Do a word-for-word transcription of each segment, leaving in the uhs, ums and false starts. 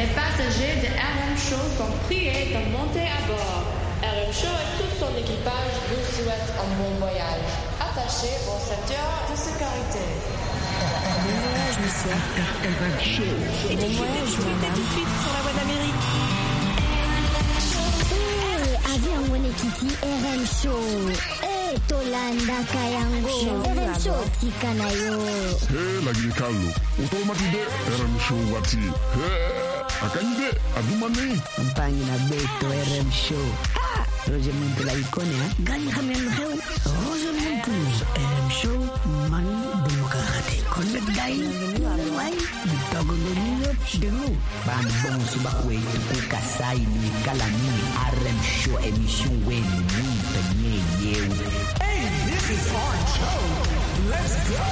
Les passagers de R M Show sont priés de monter à bord. R M Show et tout son équipage vous souhaitent un bon voyage. Attachez vos ceintures de sécurité. Bon voyage, monsieur. R M Show. Et bon voyage, madame. Tout de suite sur la voie d'Amérique. Eh, avion Wenekiti R M Show. Eh, Tolanda Kayango. R M Show Tikanayo. Hey, lagi Carlo. Automatide R M Show wati. Hey, akanyide adumani. Mpangi na beto R M Show. Ah, Roger Muntu la ikone ha. Gani khamen kheu. Roger Muntu R M Show man demokrate. Connect dai. Wai, ditogo ngoniyo dego. Bam bon suba we ku kasai ni kala ni R M Show emission we ni penye yeu. Hey, this is our show. Let's go.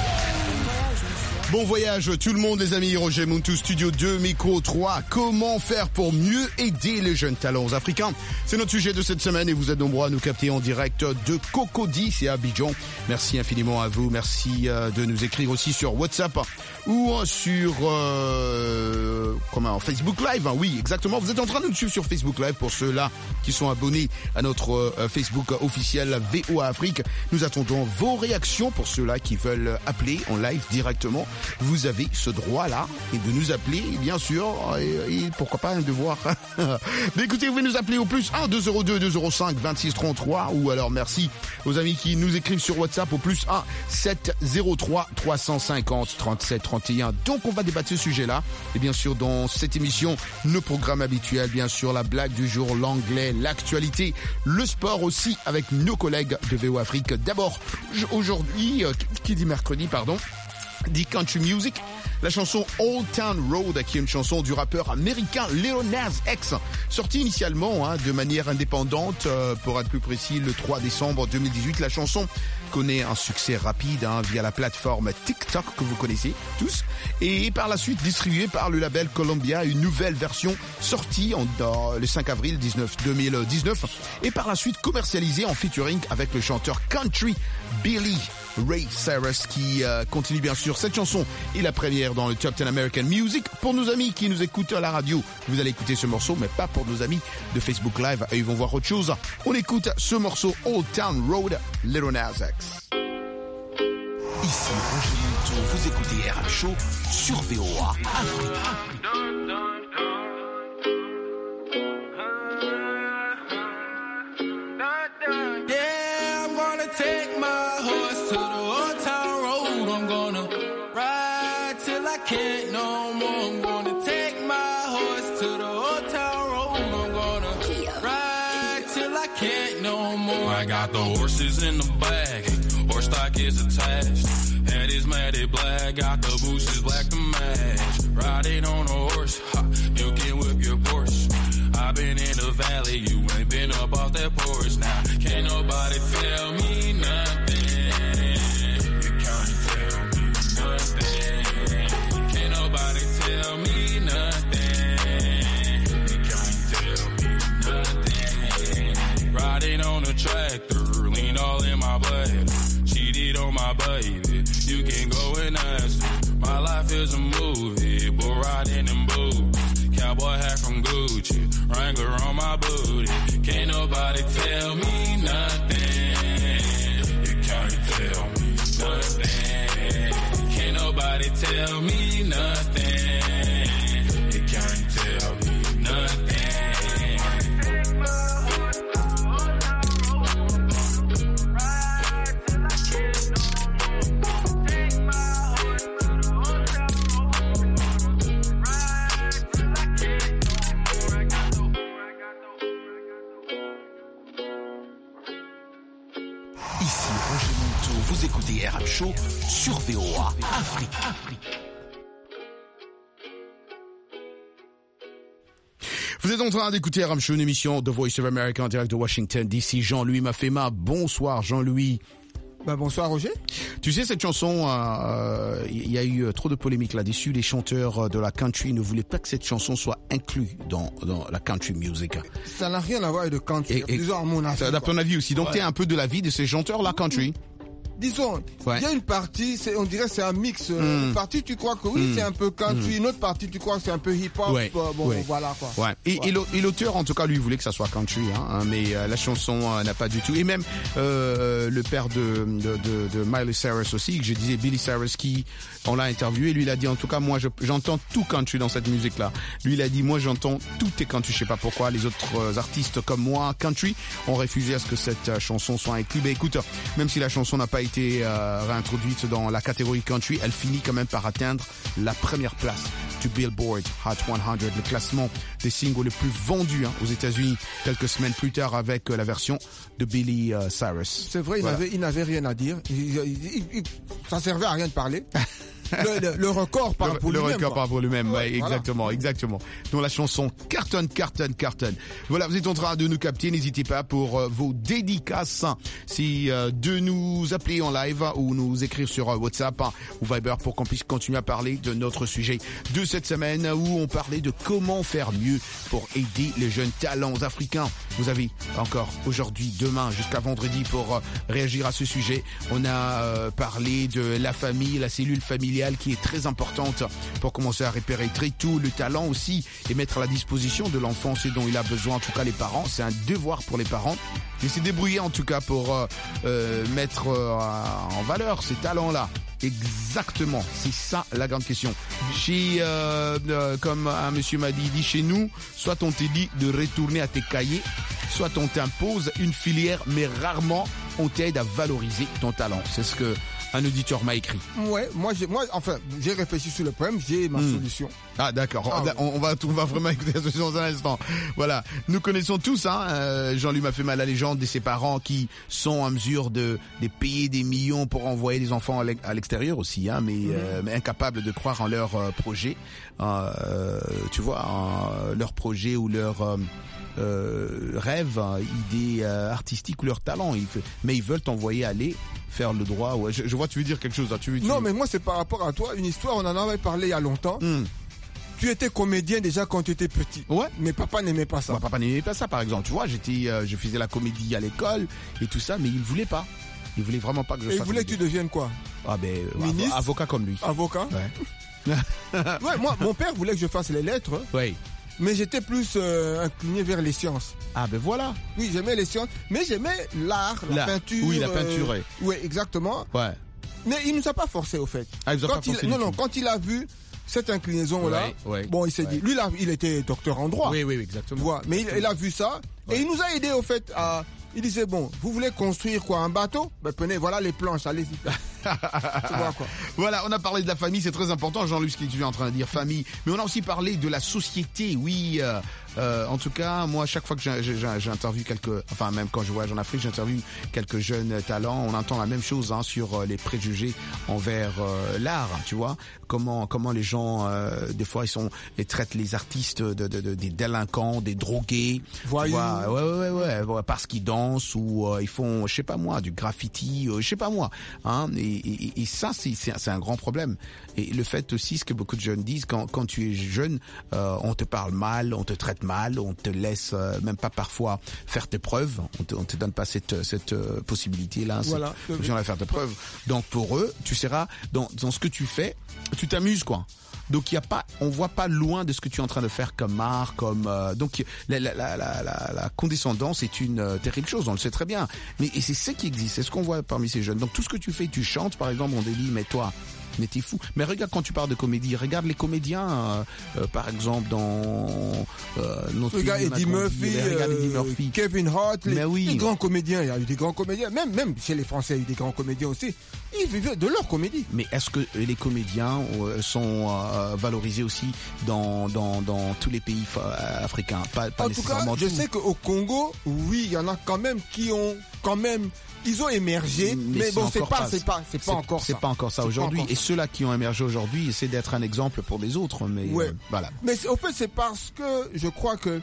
Bon voyage tout le monde les amis, Roger Muntu, Studio deux, Micro trois. Comment faire pour mieux aider les jeunes talents africains? C'est notre sujet de cette semaine et vous êtes nombreux à nous capter en direct de Cocody, c'est à Abidjan. Merci infiniment à vous, merci de nous écrire aussi sur WhatsApp ou sur euh, comment, Facebook Live, hein, oui exactement, vous êtes en train de nous suivre sur Facebook Live pour ceux-là qui sont abonnés à notre euh, Facebook officiel V O A Afrique. Nous attendons vos réactions pour ceux-là qui veulent appeler en live directement. Vous avez ce droit-là et de nous appeler, bien sûr, et, et pourquoi pas un devoir. Mais écoutez, vous pouvez nous appeler au plus un deux zéro deux deux zéro cinq vingt-six trente-trois ou alors merci aux amis qui nous écrivent sur WhatsApp au plus un sept zéro trois trois cent cinquante trente-sept trente et un. Donc on va débattre ce sujet-là et bien sûr dans cette émission, nos programmes habituels, bien sûr la blague du jour, l'anglais, l'actualité, le sport aussi avec nos collègues de V O Afrique. D'abord, aujourd'hui, qui dit mercredi, pardon, dit country music, la chanson Old Town Road, qui est une chanson du rappeur américain Lil Nas X, sortie initialement hein, de manière indépendante, euh, pour être plus précis, le trois décembre deux mille dix-huit. La chanson connaît un succès rapide hein, via la plateforme TikTok que vous connaissez tous, et par la suite distribuée par le label Columbia, une nouvelle version sortie en, dans, le cinq avril deux mille dix-neuf, et par la suite commercialisée en featuring avec le chanteur country Billy Ray Cyrus qui euh, continue bien sûr. Cette chanson est la première dans le Top dix American Music. Pour nos amis qui nous écoutent à la radio, vous allez écouter ce morceau, mais pas pour nos amis de Facebook Live, ils vont voir autre chose. On écoute ce morceau Old Town Road, Lil Nas X. Ici Roger Muntu, vous écoutez R M Show sur V O A Afrique. Yeah, I'm gonna take my horse to the old town road. I'm gonna ride till I can't no more. I'm gonna take my horse to the old town road. I'm gonna ride till I can't no more. I got the horses in the bag, horse stock is attached. Head is matted black, got the bushes black to match. Riding on a horse, ha, you can whip your Porsche. I've been in the valley, you ain't been up off that porch. Now, can't nobody tell me nothing. You can't tell me nothing. Can't nobody tell me nothing. You can't tell me nothing. Riding on a tractor, lean all in my blood. Cheated on my baby, you can go and ask her. My life is a movie, but riding in boots. Cowboy hat from Gucci, Wrangler on my booty. Can't nobody tell me nothing. You can't tell me nothing. Can't nobody tell me nothing. You can't tell me nothing. Vous écoutez R M Show sur V O A Afrique. Vous êtes en train d'écouter R M Show, une émission de Voice of America en direct de Washington D C. Jean-Louis Mafema, bonsoir Jean-Louis. Bah bonsoir Roger. Tu sais, cette chanson, il euh, y a eu trop de polémiques là-dessus. Les chanteurs de la country ne voulaient pas que cette chanson soit inclue dans, dans la country music. Ça n'a rien à voir avec le country. Et, et, à mon avis. D'après ton avis aussi. Donc, ouais. Tu es un peu de l'avis de ces chanteurs-là country. disons, il Ouais. y a une partie, c'est, on dirait c'est un mix. euh, Mm. Une partie, tu crois que oui, Mm. c'est un peu country. Mm. Une autre partie, tu crois que c'est un peu hip-hop. Ouais. euh, Bon, Ouais. voilà quoi. Ouais. Et, et l'au- et l'auteur, en tout cas, lui voulait que ça soit country, hein, hein, mais euh, la chanson euh, n'a pas du tout. Et même euh, le père de, de, de, de Miley Cyrus aussi, que je disais Billy Cyrus, qui on l'a interviewé, lui il a dit en tout cas moi je, j'entends tout country dans cette musique-là. Lui il a dit moi j'entends tout est country, je sais pas pourquoi les autres euh, artistes comme moi country ont refusé à ce que cette euh, chanson soit inclue. Ben écoute, même si la chanson n'a pas été euh, réintroduite dans la catégorie country, elle finit quand même par atteindre la première place du Billboard Hot cent, le classement des singles les plus vendus hein, aux États-Unis quelques semaines plus tard avec euh, la version de Billy euh, Cyrus. C'est vrai, il Voilà. n'avait, il n'avait rien à dire. Il, il, il, il- ça servait à rien de parler. Le, le, le record par le, pour le lui-même. record quoi. par pour lui-même, ouais, Ouais, voilà. exactement, exactement. Donc la chanson cartonne, cartonne, cartonne. Voilà, vous êtes en train de nous capter, n'hésitez pas pour euh, vos dédicaces, si euh, de nous appeler en live ou nous écrire sur euh, WhatsApp hein, ou Viber pour qu'on puisse continuer à parler de notre sujet de cette semaine où on parlait de comment faire mieux pour aider les jeunes talents africains. Vous avez encore aujourd'hui, demain, jusqu'à vendredi pour euh, réagir à ce sujet. On a euh, parlé de la famille, la cellule familiale qui est très importante pour commencer à repérer très tôt le talent aussi et mettre à la disposition de l'enfant ce dont il a besoin. En tout cas, les parents, c'est un devoir pour les parents de se débrouiller en tout cas pour euh, euh, mettre euh, en valeur ces talents-là. Exactement, c'est ça la grande question. Chez, euh, euh, comme un monsieur m'a dit, dit chez nous, soit on te dit de retourner à tes cahiers, soit on t'impose une filière, mais rarement on t'aide à valoriser ton talent. C'est ce que un auditeur m'a écrit. Ouais, moi, j'ai, moi, enfin, j'ai réfléchi sur le problème, j'ai ma Mm. solution. Ah d'accord, Ah, on, on va on va vraiment écouter la solution dans un instant. Voilà, nous connaissons tous, hein, euh, Jean-Luc m'a fait mal à la légende de ses parents qui sont en mesure de, de payer des millions pour envoyer des enfants à l'ex- à l'extérieur aussi, hein, mais, euh, mais incapables de croire en leur euh, projet, euh, tu vois, en leur projet ou leur euh, euh, rêve, hein, idée euh, artistique ou leur talent. Ils, mais ils veulent t'envoyer aller faire le droit. Ouais, je, je vois, tu veux dire quelque chose. Hein, tu, tu... Non, mais moi, c'est par rapport à toi. Une histoire, on en avait parlé il y a longtemps. Hmm. Tu étais comédien déjà quand tu étais petit. Ouais. Mais papa n'aimait pas ça. Moi, papa n'aimait pas ça, par exemple. Tu vois, j'étais, euh, je faisais la comédie à l'école et tout ça, mais il voulait pas. Il voulait vraiment pas que je Et fasse. il voulait que tu deviennes quoi? Ah ben, euh, avo- Ministre avocat comme lui. Avocat? Ouais. Ouais, moi, mon père voulait que je fasse les lettres, Oui. mais j'étais plus euh, incliné vers les sciences. Ah ben voilà. Oui, j'aimais les sciences, mais j'aimais l'art, la L'art. peinture. Oui, la peinture, ouais. Oui, exactement. Ouais. Mais il nous a pas forcé au fait. Ah, il vous a quand pas il, forcé non, du non, tout. quand il a vu cette inclinaison-là, Ouais, ouais, bon, il s'est ouais. dit, lui, là, il était docteur en droit. Oui, oui, oui, Tu exactement. vois, mais il, il a vu ça Ouais. et il nous a aidé au fait à. Il disait bon, vous voulez construire quoi, un bateau? Ben prenez, voilà les planches, allez-y. Tu vois quoi. Voilà, on a parlé de la famille, c'est très important, Jean-Luc, ce que tu es en train de dire, famille. Mais on a aussi parlé de la société, oui. Euh, euh, en tout cas, moi, chaque fois que j'ai- j'ai- j'interviewe quelques, enfin même quand je voyage en Afrique, j'interviewe quelques jeunes talents. On entend la même chose hein, sur euh, les préjugés envers euh, l'art, tu vois. Comment comment les gens, euh, des fois, ils sont, ils traitent les artistes de, de, de- des délinquants, des drogués. Tu Voyous. vois, ouais, ouais, ouais, ouais, ouais, parce qu'ils dansent ou euh, ils font, je sais pas moi, du graffiti, euh, je sais pas moi. Hein, et, et, et ça, c'est c'est c'est un grand problème. Et le fait aussi, ce que beaucoup de jeunes disent, quand quand tu es jeune, euh, on te parle mal, on te traite mal, on te laisse euh, même pas parfois faire tes preuves, on te, on te donne pas cette cette euh, possibilité là, Voilà. cette option à faire tes preuves. Donc pour eux, tu seras dans dans ce que tu fais, tu t'amuses quoi. Donc il y a pas, on voit pas loin de ce que tu es en train de faire comme art, comme euh, donc la, la, la, la, la, la condescendance est une euh, terrible chose, on le sait très bien. Mais et c'est ce qui existe, c'est ce qu'on voit parmi ces jeunes. Donc tout ce que tu fais, tu chantes par exemple, on te dit mais toi, mais t'es fou. Mais regarde quand tu parles de comédie, regarde les comédiens, euh, euh, par exemple dans euh, notre Regarde pays, on a Eddie grandi, Murphy, mais regarde Eddie euh, Murphy. Kevin Hart, les, Mais oui. les grands comédiens. Il y a eu des grands comédiens. Même, même chez les Français, il y a eu des grands comédiens aussi. Ils vivaient de leur comédie. Mais est-ce que les comédiens euh, sont euh, valorisés aussi dans, dans, dans tous les pays fa- africains? Pas, pas En tout cas, nécessairement je tous. sais qu'au Congo, oui, il y en a quand même qui ont quand même, ils ont émergé, mais, bon, c'est encore pas, c'est pas, c'est pas encore ça. C'est pas encore ça C'est pas aujourd'hui. encore Et ça. ceux-là qui ont émergé aujourd'hui essaient d'être un exemple pour les autres. Mais Ouais. euh, voilà. Mais c'est- au fait, c'est parce que je crois que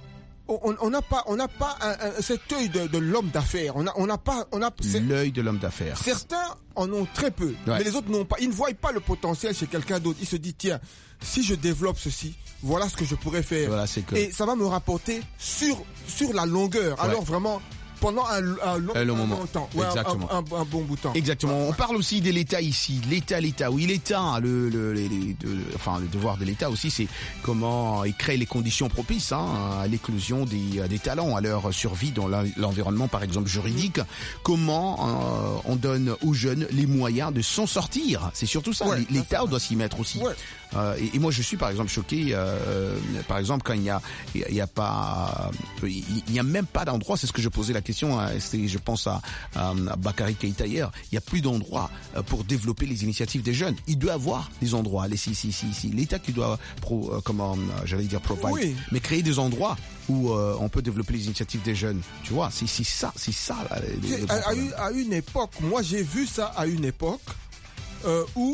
on on n'a pas, on n'a pas un, un- cet œil de, de l'homme d'affaires. On a, on n'a pas, on a. c'est- L'œil de l'homme d'affaires. Certains en ont très peu, Ouais. mais les autres n'ont pas. Ils ne voient pas le potentiel chez quelqu'un d'autre. Ils se disent tiens, si je développe ceci, voilà ce que je pourrais faire. Voilà, c'est que. Et ça va me rapporter sur sur la longueur. Ouais. Alors vraiment, pendant un, un long, un long moment. long temps. Ouais, Exactement. Un, un, un bon bout de temps. Exactement. Ouais, On ouais. parle aussi de l'État ici, l'État, l'État. Oui, l'État, le, le, les, les, de, enfin, le devoir de l'État aussi, c'est comment il crée les conditions propices hein, à l'éclosion des, des talents, à leur survie dans l'environnement, par exemple juridique. Comment euh, on donne aux jeunes les moyens de s'en sortir. C'est surtout ça. Ouais, L'État ça, ça, doit s'y mettre aussi. Ouais. Euh, et, et moi, je suis par exemple choqué. Euh, par exemple, quand il y a, il y a pas, il y a même pas d'endroit. C'est ce que je posais la question. Hein, c'est, je pense à, à, à Bakary Keïta hier. Il y a plus d'endroits pour développer les initiatives des jeunes. Il doit avoir des endroits. Les, si, si, si, si, l'État qui doit, pro, euh, comment, j'allais dire provide, oui. mais créer des endroits où euh, on peut développer les initiatives des jeunes. Tu vois, c'est, c'est ça, c'est ça. Là, les, les à, à, une, à une époque, moi j'ai vu ça à une époque euh, où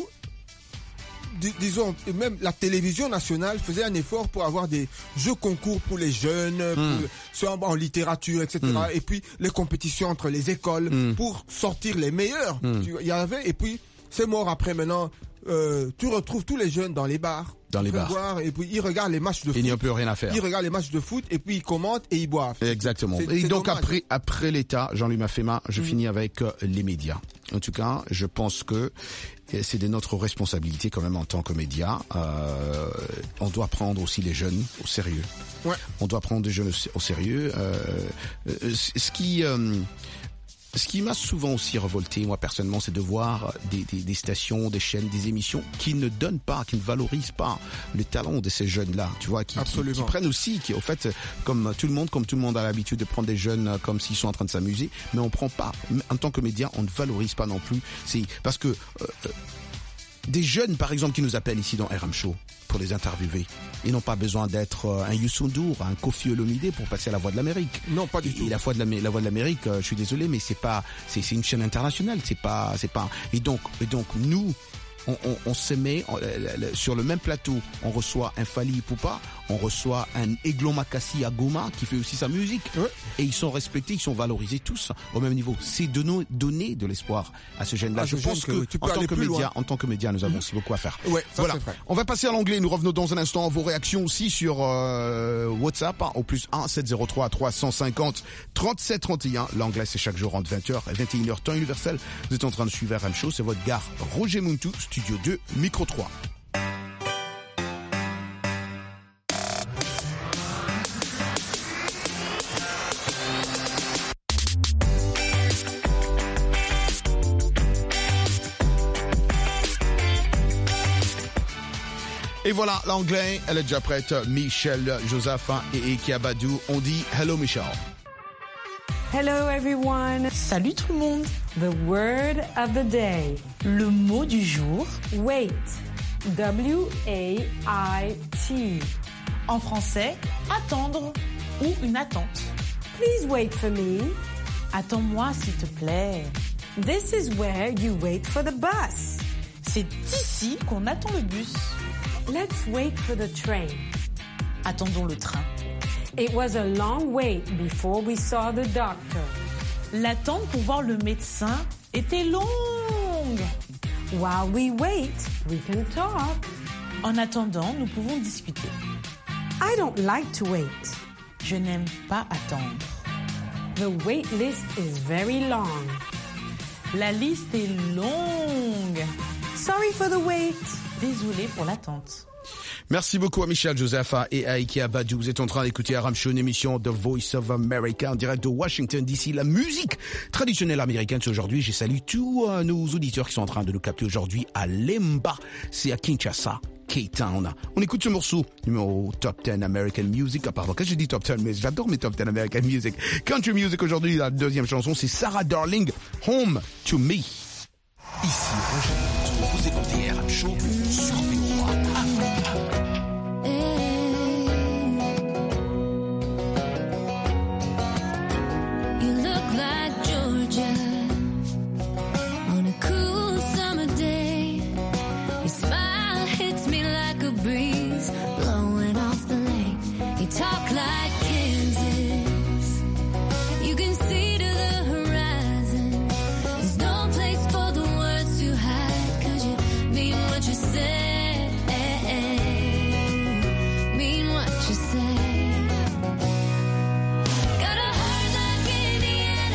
dis, disons, même la télévision nationale faisait un effort pour avoir des jeux concours pour les jeunes, mm. pour, soit en, en littérature, et cetera. Mm. Et puis les compétitions entre les écoles mm. pour sortir les meilleurs. Mm. Il y avait, et puis c'est mort après maintenant. Euh, tu retrouves tous les jeunes dans les bars. Dans les bars. Boire, et puis ils regardent les matchs de foot. Il n'y a plus rien à faire. Ils regardent les matchs de foot et puis ils commentent et ils boivent. Exactement. C'est, et c'est donc dommage. après après l'État, Jean-Louis Mafema, je mmh. finis avec euh, les médias. En tout cas, je pense que c'est de notre responsabilité quand même en tant que médias. Euh, on doit prendre aussi les jeunes au sérieux. Ouais. On doit prendre les jeunes au sérieux. Euh, ce qui euh, Ce qui m'a souvent aussi révolté, moi personnellement, c'est de voir des, des, des stations, des chaînes, des émissions qui ne donnent pas, qui ne valorisent pas le talent de ces jeunes-là, tu vois, qui, qui, qui prennent aussi, qui, au fait, comme tout le monde, comme tout le monde a l'habitude de prendre des jeunes comme s'ils sont en train de s'amuser, mais on prend pas. En tant que média, on ne valorise pas non plus. C'est parce que euh, des jeunes, par exemple, qui nous appellent ici dans R M Show pour les interviewer. Ils n'ont pas besoin d'être un Youssou N'Dour, un Koffi Olomidé pour passer à la Voix de l'Amérique. Non, pas du et, tout. Et la Voix de l'Amérique, la Voix de l'Amérique, je suis désolé, mais c'est pas, c'est, c'est une chaîne internationale. C'est pas, c'est pas. Et donc, et donc nous, on, on, on se met on, sur le même plateau. On reçoit un Fally Ipupa, on reçoit un Eglon Makassi à Goma qui fait aussi sa musique. Ouais. Et ils sont respectés, ils sont valorisés tous au même niveau. C'est de nous donner de l'espoir à ce jeune-là. Ah, je pense que, que en tant que média, en tant que média, nous avons mmh. aussi beaucoup à faire. Ouais, ça, voilà. C'est vrai. On va passer à l'anglais. Nous revenons dans un instant. Vos réactions aussi sur euh, WhatsApp hein, au plus un sept zéro trois trois cent cinquante trente-sept trente et un. L'anglais c'est chaque jour entre vingt heures et vingt et une heures temps universel. Vous êtes en train de suivre R M Show. C'est votre gare Roger Muntu, Studio deux, Micro trois. Et voilà, l'anglais, elle est déjà prête. Michelle, Joseph et Eki Abadou. On dit hello Michelle. Hello everyone. Salut tout le monde. The word of the day. Le mot du jour. Wait. W A I T. En français, attendre ou une attente. Please wait for me. Attends-moi s'il te plaît. This is where you wait for the bus. C'est ici qu'on attend le bus. Let's wait for the train. Attendons le train. It was a long wait before we saw the doctor. L'attente pour voir le médecin était longue. While we wait, we can talk. En attendant, nous pouvons discuter. I don't like to wait. Je n'aime pas attendre. The wait list is very long. La liste est longue. Sorry for the wait. Désolé pour l'attente. Merci beaucoup à Michel Joseph et à Eki Abadou. Vous êtes en train d'écouter R M Show, une émission The Voice of America en direct de Washington D C. La musique traditionnelle américaine, c'est aujourd'hui. Je salue tous euh, nos auditeurs qui sont en train de nous capter aujourd'hui à Lemba. C'est à Kinshasa, K-Town. On écoute ce morceau, numéro Top dix American Music. Ah pardon, qu'est-ce que je dis Top dix, mais j'adore mes Top dix American Music. Country Music aujourd'hui, la deuxième chanson, c'est Sarah Darling, Home to Me. Ici Roger, vous écoutez R M Show sur V O A Africa. Talk like Kansas. You can see to the horizon. There's no place for the words to hide. 'Cause you mean what you say. Mean what you say. Got a heart like Indiana.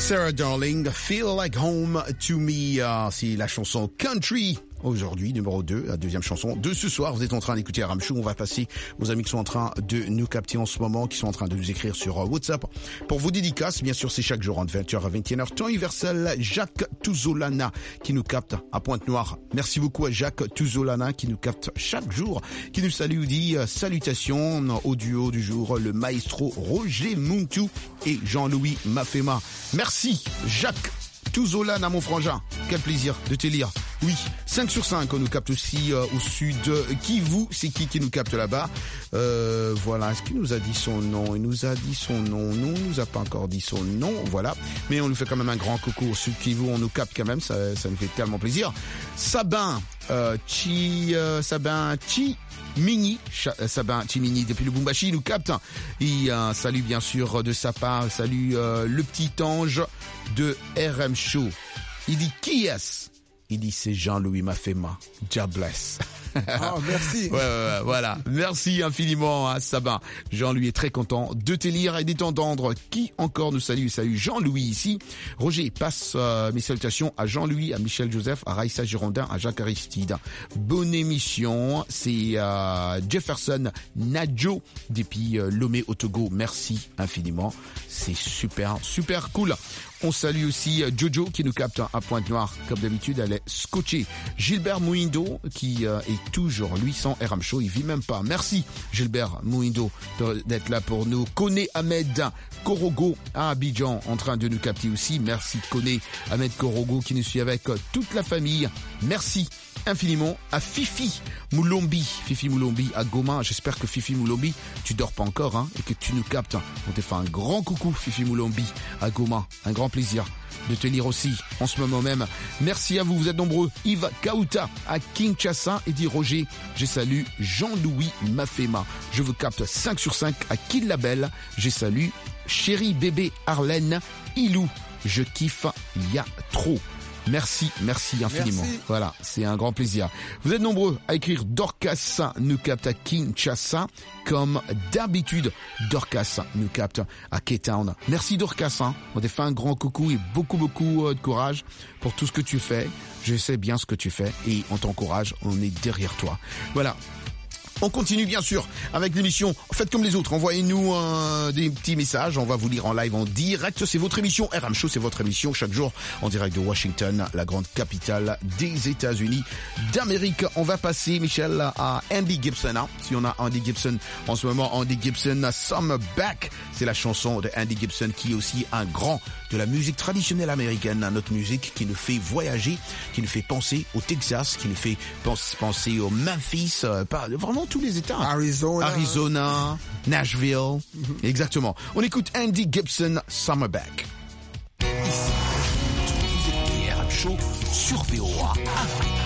Sarah Darling, Feel Like Home to Me, uh, c'est la chanson Country. Aujourd'hui, numéro deux, la deuxième chanson de ce soir. Vous êtes en train d'écouter R M Show. On va passer aux amis qui sont en train de nous capter en ce moment, qui sont en train de nous écrire sur WhatsApp. Pour vos dédicaces, bien sûr, c'est chaque jour entre vingt heures à vingt et une heures. Temps universel, Jacques Touzolana qui nous capte à Pointe-Noire. Merci beaucoup à Jacques Touzolana qui nous capte chaque jour, qui nous salue, dit euh, salutations au duo du jour, le maestro Roger Muntu et Jean-Louis Mafema. Merci Jacques Touzolana, mon frangin. Quel plaisir de te lire. Oui, cinq sur cinq, on nous capte aussi euh, au sud. Kivu, c'est qui qui nous capte là-bas? euh, Voilà, est-ce qu'il nous a dit son nom? Il nous a dit son nom. Non, il nous a pas encore dit son nom. Voilà, mais on nous fait quand même un grand coucou au sud Kivu. On nous capte quand même, ça, ça nous fait tellement plaisir. Sabin, euh, Chi, euh, Sabin, Chi. Mini, Sabin Chimini depuis le Bumbashi nous capte. Il euh, salue bien sûr de sa part, salue euh, le petit ange de R M Show. Il dit qui est-ce? Il dit c'est Jean-Louis Mafema. God bless. Oh, merci. Ouais, ouais, ouais, voilà. Merci infiniment à Sabin. Jean-Louis est très content de te lire et de t'entendre. Qui encore nous salue? Salut Jean-Louis ici. Roger passe euh, mes salutations à Jean-Louis, à Michel Joseph, à Raïssa Girondin, à Jacques Aristide. Bonne émission. C'est euh, Jefferson Nadjo depuis euh, Lomé au Togo. Merci infiniment. C'est super, super cool. On salue aussi Jojo qui nous capte à Pointe-Noire. Comme d'habitude, elle est scotchée. Gilbert Mouindo qui euh, est toujours, lui, sans R M Show. Il vit même pas. Merci Gilbert Mouindo d'être là pour nous. Koné Ahmed Korogo à Abidjan en train de nous capter aussi. Merci Koné Ahmed Korogo qui nous suit avec toute la famille. Merci infiniment à Fifi Moulombi. Fifi Moulombi à Goma. J'espère que Fifi Moulombi, tu dors pas encore hein, et que tu nous captes. On te fait un grand coucou Fifi Moulombi à Goma. Un grand plaisir de te lire aussi en ce moment même. Merci à vous, vous êtes nombreux. Yves Kauta à Kinshasa et dit Roger, je salue Jean-Louis Mafema. Je vous capte cinq sur cinq à Kill Label. Je salue Chéri Bébé Arlène Ilou. Je kiffe, y a trop. Merci, merci infiniment. Merci. Voilà, c'est un grand plaisir. Vous êtes nombreux à écrire Dorcas nous capte à Kinshasa, comme d'habitude. Dorcas nous capte à K-Town. Merci Dorcas, hein. On te fait un grand coucou et beaucoup, beaucoup de courage pour tout ce que tu fais. Je sais bien ce que tu fais et on t'encourage, on est derrière toi. Voilà. On continue bien sûr avec l'émission. Faites comme les autres, envoyez-nous euh, des petits messages. On va vous lire en live, en direct. C'est votre émission R M Show, c'est votre émission chaque jour en direct de Washington, la grande capitale des États-Unis d'Amérique. On va passer, Michel, à Andy Gibson. Hein. Si on a Andy Gibson en ce moment, Andy Gibson, Summer Back. C'est la chanson de Andy Gibson qui est aussi un grand de la musique traditionnelle américaine. Notre musique qui nous fait voyager, qui nous fait penser au Texas, qui nous fait penser au Memphis, euh, pas vraiment tous les États. Arizona. Arizona, Nashville. Mm-hmm. Exactement. On écoute Andy Gibson, Summer Back. Ici, vous écoutez R M Show sur V O A Afrique.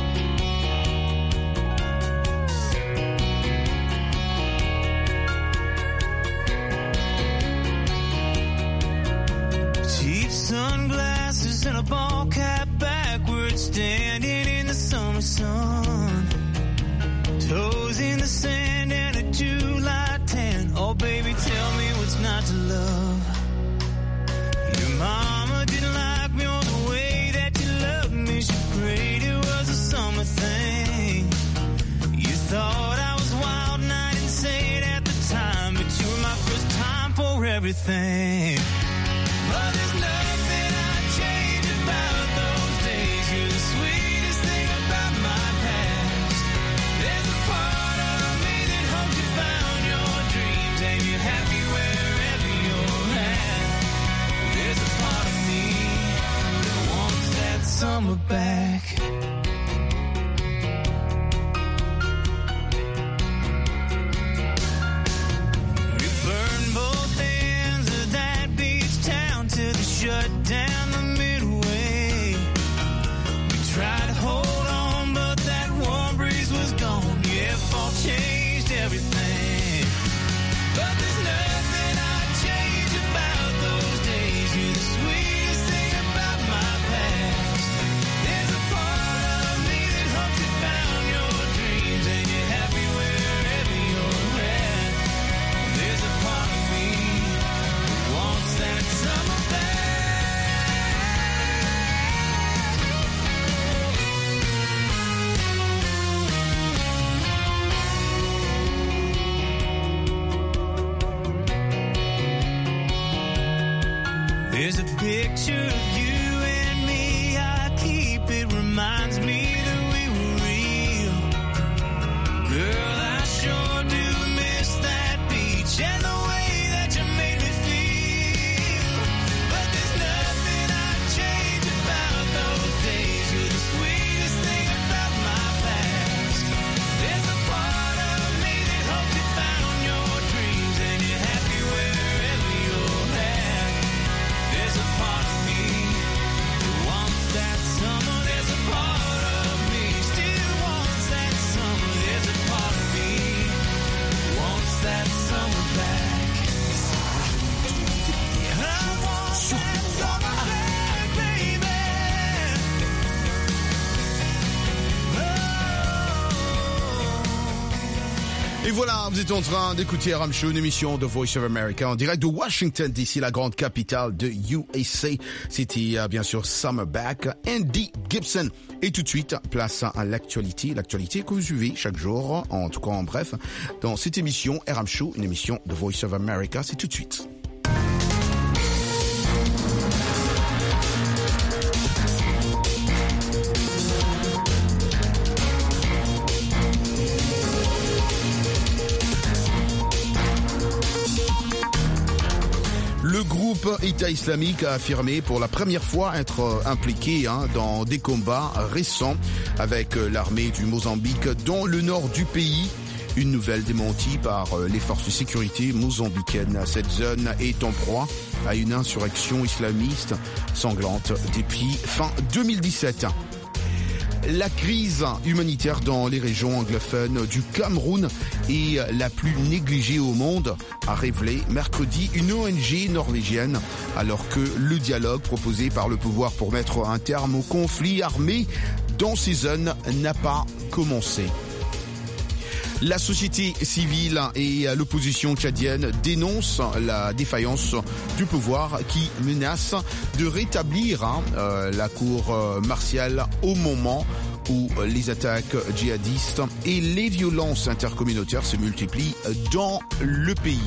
Cheap sunglasses and a ball cap backwards, standing in the summer sun. Toes in the sand and a July tan. Oh, baby, tell me what's not to love. Your mama didn't like me on the way that you loved me. She prayed it was a summer thing. You thought I was wild and I didn't say it at the time, but you were my first time for everything. But there's nothing I'd change about those days. You're the sweetest thing about my past. There's a part of me that hopes you found your dreams and you're happy wherever you're at. There's a part of me that wants that summer back. We burned both ends of that beat There's a picture of you and me. I keep it, reminds me that we were real. Girl, I sure do miss that beach and the way that you made me feel. But there's nothing I'd change about those days. You're the sweetest thing about my past. There's a part of me that hopes you found your dreams and you're happy wherever you're at. There's a part of me that wants that summer. There's a part of me still wants that summer. There's a part of me that wants that summer back. I want that summer back, baby. Et voilà, vous êtes en train d'écouter R M Show, une émission de Voice of America en direct de Washington D C, la grande capitale de U S A. C'était euh, bien sûr Summerback, Andy Gibson. Et tout de suite, place à l'actualité, l'actualité que vous suivez chaque jour, en tout cas en bref, dans cette émission R M Show, une émission de Voice of America. C'est tout de suite. Le groupe État islamique a affirmé pour la première fois être impliqué hein, dans des combats récents avec l'armée du Mozambique dans le nord du pays. Une nouvelle démentie par les forces de sécurité mozambicaines. Cette zone est en proie à une insurrection islamiste sanglante depuis fin deux mille dix-sept. La crise humanitaire dans les régions anglophones du Cameroun est la plus négligée au monde, a révélé mercredi une O N G norvégienne, alors que le dialogue proposé par le pouvoir pour mettre un terme au conflit armé dans ces zones n'a pas commencé. La société civile et l'opposition tchadienne dénoncent la défaillance du pouvoir qui menace de rétablir hein, euh, la cour euh, martiale au moment où les attaques djihadistes et les violences intercommunautaires se multiplient dans le pays.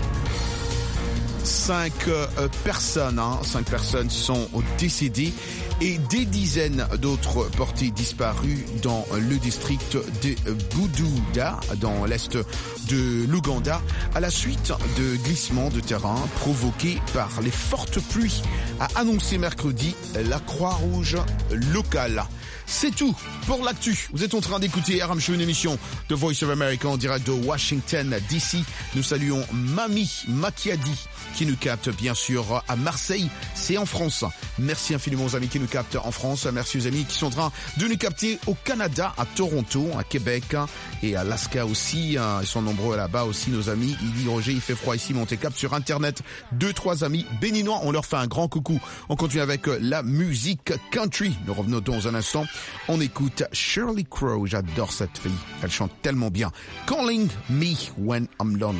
Cinq euh, personnes, hein, cinq personnes sont décédées et des dizaines d'autres portées disparues dans le district de Bududa, dans l'est de l'Ouganda, à la suite de glissements de terrain provoqués par les fortes pluies, a annoncé mercredi la Croix-Rouge locale. C'est tout pour l'actu. Vous êtes en train d'écouter R M Show, une émission de Voice of America en direct de Washington D C. Nous saluons Mami Makiadi qui nous capte bien sûr à Marseille, c'est en France. Merci infiniment aux amis qui nous captent en France. Merci aux amis qui sont en train de nous capter au Canada, à Toronto, à Québec et à Alaska aussi. Ils sont nombreux là-bas aussi, nos amis. Il dit Roger, il fait froid ici, mais on te capte sur Internet. Deux, trois amis béninois, on leur fait un grand coucou. On continue avec la musique country. Nous revenons dans un instant. On écoute Shirley Crow, j'adore cette fille. Elle chante tellement bien. Calling Me When I'm Lonely.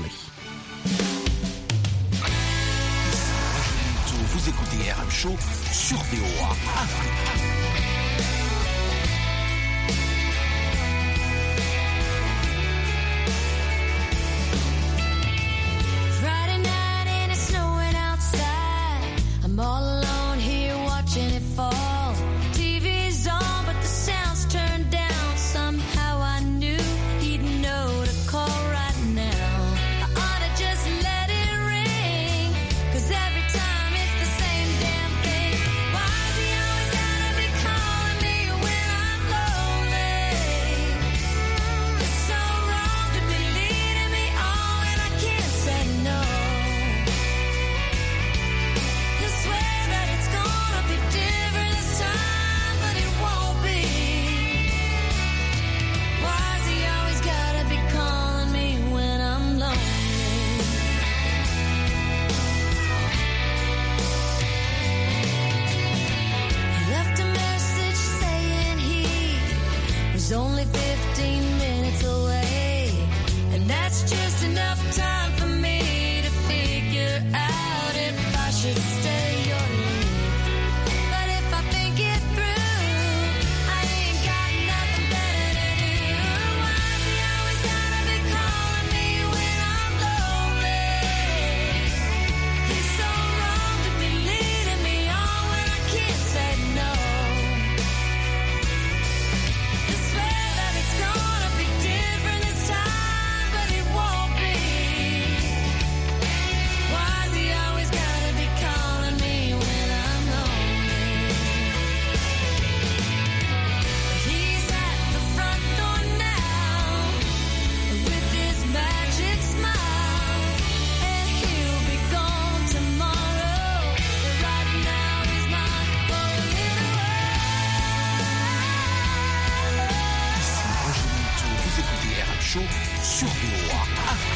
Vous écoutez R M Show sur V O A Afrique. Friday night and it's snowing outside. I'm all alone here watching it fall. T V's on but the sound's turned down. Somehow I knew he'd know to call right now. I ought to just let it ring, 'cause every time it's the same damn thing. Why's he always gotta be calling? sur V O A.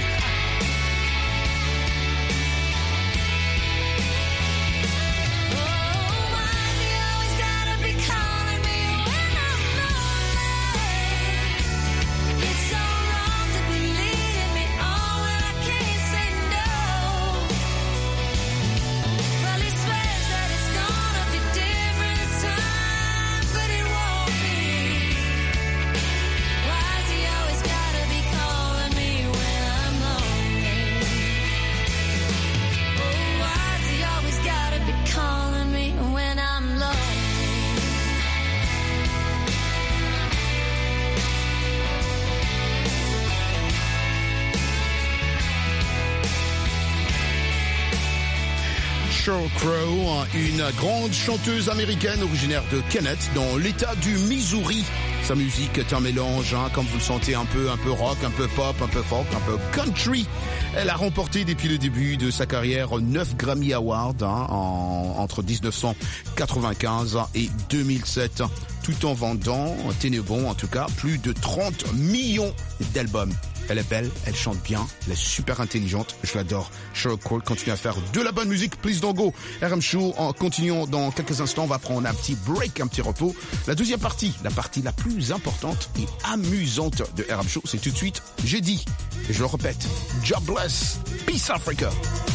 Sheryl Crow, une grande chanteuse américaine originaire de Kennett, dans l'état du Missouri. Sa musique est un mélange, hein, comme vous le sentez, un peu, un peu rock, un peu pop, un peu folk, un peu country. Elle a remporté depuis le début de sa carrière neuf Grammy Awards hein, en, entre dix-neuf cent quatre-vingt-quinze et deux mille sept, tout en vendant, tenez bon en tout cas, plus de trente millions d'albums. Elle est belle, elle chante bien, elle est super intelligente, je l'adore. Sheryl Crow continue à faire de la bonne musique, please don't go. R M Show, en continuant dans quelques instants, on va prendre un petit break, un petit repos. La deuxième partie, la partie la plus importante et amusante de R M Show, c'est tout de suite, j'ai dit, et je le répète, God bless, Peace Africa.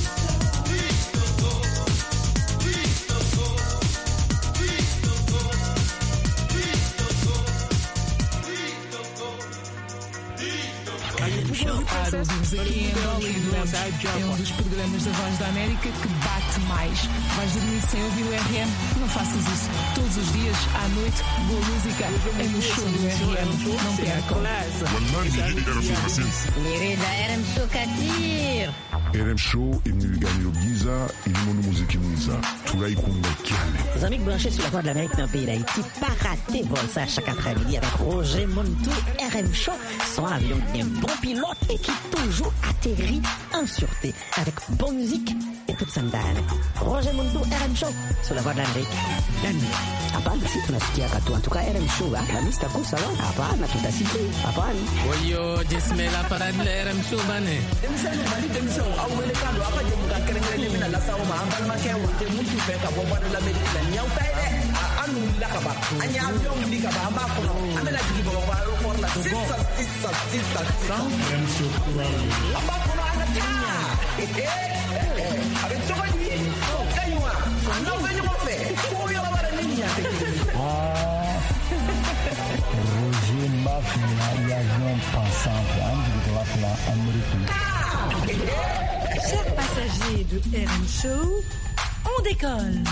Para ouvirmos aqui em Bollywood, é um dos programas da Voz da América que bate mais. Vais dormir sem ouvir o R M? Não faças isso. Todos os dias, à noite, boa música é no show do R M. Não percam. Lirida R M Show Katir. R M Show imniliganyo giza ilimono muziki mwiza tulaikumba kiale. Les amis branchés sur la voix de l'Amérique dans le pays d'Haïti, pas rater vol ça chaque après-midi avec Roger Montou, R M Show, son avion d'un bon pilote et qui toujours atterrit en sûreté avec bonne musique et toute sa mdane. Roger Montou, R M Show, sur la voix de l'Amérique. Hapana, si tunasikia katu. En tout cas, R M Show, la mista kusa wa. Hapana, tutasikia. Hapana. Wayo, jismela parade la R M Show bane. Demsenu bani demsenu awele kalo apa je muka kerengene mina la sawo ma ambal ma kewo te mutu fe ka bo bana la medina nyaw tay de anu la ka ba anya avion ndi ka ba amba ko amela jigi bo ba ro ko la sisa sisa sisa R M Show amba ko ana ta avec to ba ni kanywa na ba ni mo fe ko yo ba ni nya te Roger Mafia y avion pensant de la américaine. Chers passagers de R M Show, on décolle.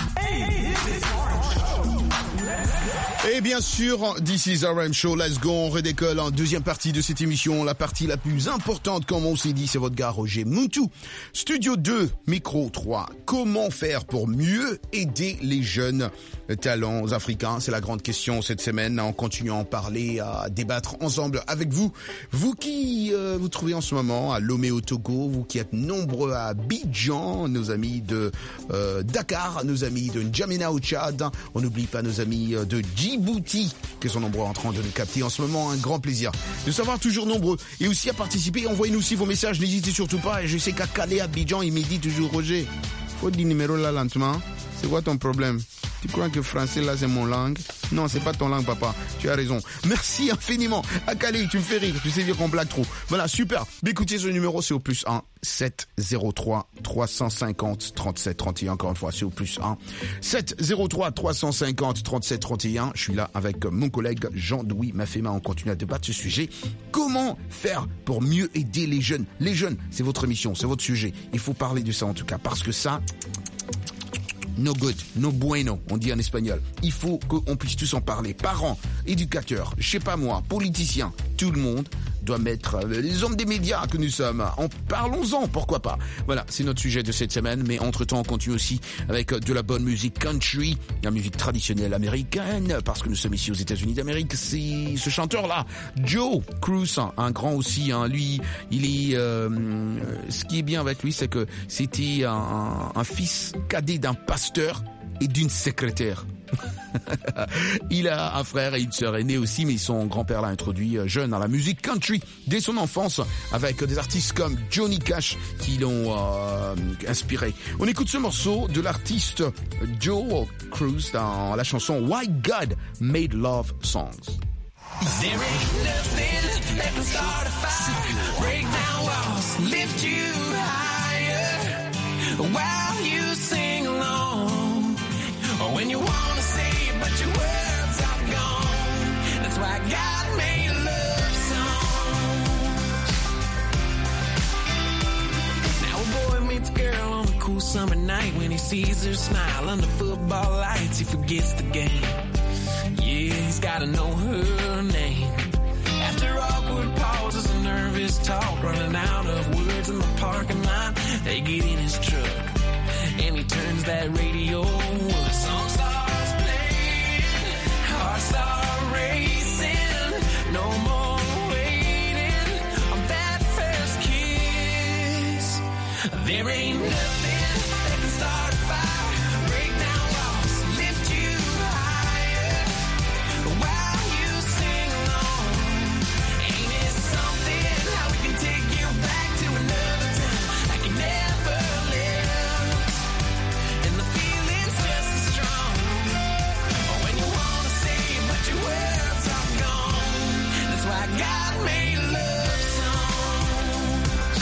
Et bien sûr, this is R M Show, let's go, on redécolle en deuxième partie de cette émission, la partie la plus importante, comme on s'est dit, c'est votre gars Roger Montou. Studio deux, micro trois, comment faire pour mieux aider les jeunes talents africains? C'est la grande question cette semaine, en continuant à en parler, à débattre ensemble avec vous. Vous qui euh, vous trouvez en ce moment à Lomé au Togo, vous qui êtes nombreux à Abidjan, nos amis de euh, Dakar, nos amis de N'Djamena au Tchad, on n'oublie pas nos amis de Djibouti, qui sont nombreux en train de nous capter en ce moment. Un grand plaisir de savoir toujours nombreux et aussi à participer. Envoyez-nous aussi vos messages, n'hésitez surtout pas. Et je sais qu'à Calais, Abidjan, il me dit toujours Roger, faut dire numéro là lentement. C'est quoi ton problème? Tu crois que français là c'est mon langue? Non, c'est pas ton langue, papa. Tu as raison. Merci infiniment. À Calais, tu me fais rire. Tu sais dire qu'on blague trop. Voilà, super. Écoutez, ce numéro, c'est au plus un sept zéro trois trois cent cinquante trente-sept trente et un. Encore une fois, c'est au plus un sept zéro trois trois cent cinquante trente-sept trente et un. Je suis là avec mon collègue Jean-Louis Mafema. On continue à débattre ce sujet. Comment faire pour mieux aider les jeunes? Les jeunes, c'est votre émission, c'est votre sujet. Il faut parler de ça en tout cas, parce que ça... no good, no bueno, on dit en espagnol. Il faut qu'on puisse tous en parler. Parents, éducateurs, je sais pas moi, politiciens, tout le monde doit mettre euh, les hommes des médias que nous sommes. En parlons-en, pourquoi pas. Voilà, c'est notre sujet de cette semaine. Mais entre-temps, on continue aussi avec de la bonne musique country, la musique traditionnelle américaine, parce que nous sommes ici aux États-Unis d'Amérique. C'est ce chanteur-là, Joe Cruz, un grand aussi. Hein, lui, il est. Euh, ce qui est bien avec lui, c'est que c'était un, un, un fils cadet d'un pasteur. et d'une secrétaire. Il a un frère et une sœur aînée aussi, mais son grand-père l'a introduit jeune à la musique country dès son enfance, avec des artistes comme Johnny Cash qui l'ont euh, inspiré. On écoute ce morceau de l'artiste Joe Cruz dans la chanson Why God Made Love Songs. There ain't nothing that can start a fire, break down walls, lift you higher, while you sing along. When you wanna say it, but your words are gone. That's why God made love songs. Now a boy meets a girl on a cool summer night. When he sees her smile under football lights, he forgets the game. Yeah, he's gotta know her name. After awkward pauses and nervous talk, running out of words in the parking lot, they get in his truck and he turns that radio up. Song starts playing, hearts start racing, no more waiting on that first kiss. There ain't nothing that can start a fire, break down walls, lift you higher, while you sing along. Ain't it something how we can take you back to another time like you never lived, and the feeling's just as strong. When you wanna say it, but your words are gone. That's why God made love songs.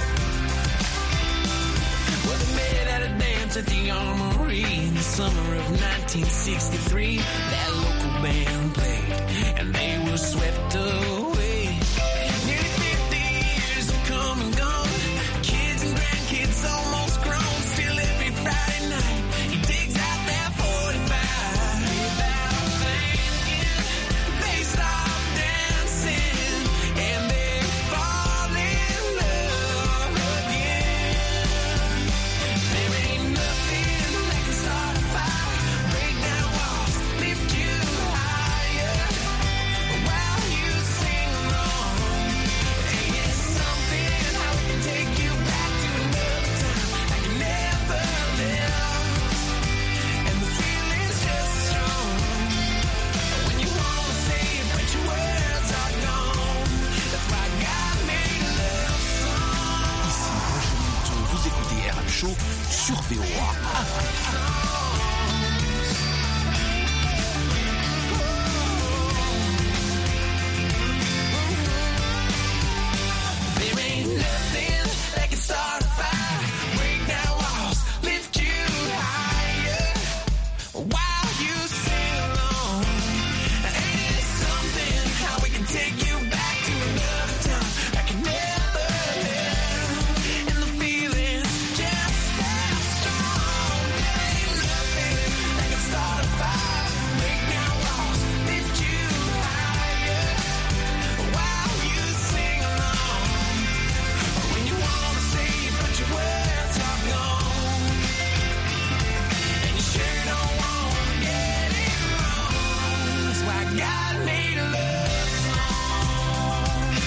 Well, they met at a dance at the Armory in the summer of nineteen sixty-three. That local band played, and they were swept away. Nearly fifty years have come and gone. Kids and grandkids almost grown. Still every Friday night, he digs out that forty-five. Without thinking, they stop dancing, and they fall in love again. There ain't nothing that can start a fire, break down walls, lift you higher, while you sing along. Ain't it something how we can take you back to another time like you never lived, and the feeling's just as strong. When you wanna say it, but your words are gone. That's why God made love songs. Ici Roger Mouton, vous écoutez R M Show sur V O A. There ain't nothing that can start a fire, break down walls, lift you higher, while you sing along. Ain't it something how we can take you back to another time like you never lived, and the feeling's just as strong. There ain't nothing that can start a fire, break down walls, lift you higher, while you sing along. When you wanna say it, but your words are gone, and you sure don't wanna get it wrong. That's why God made love songs.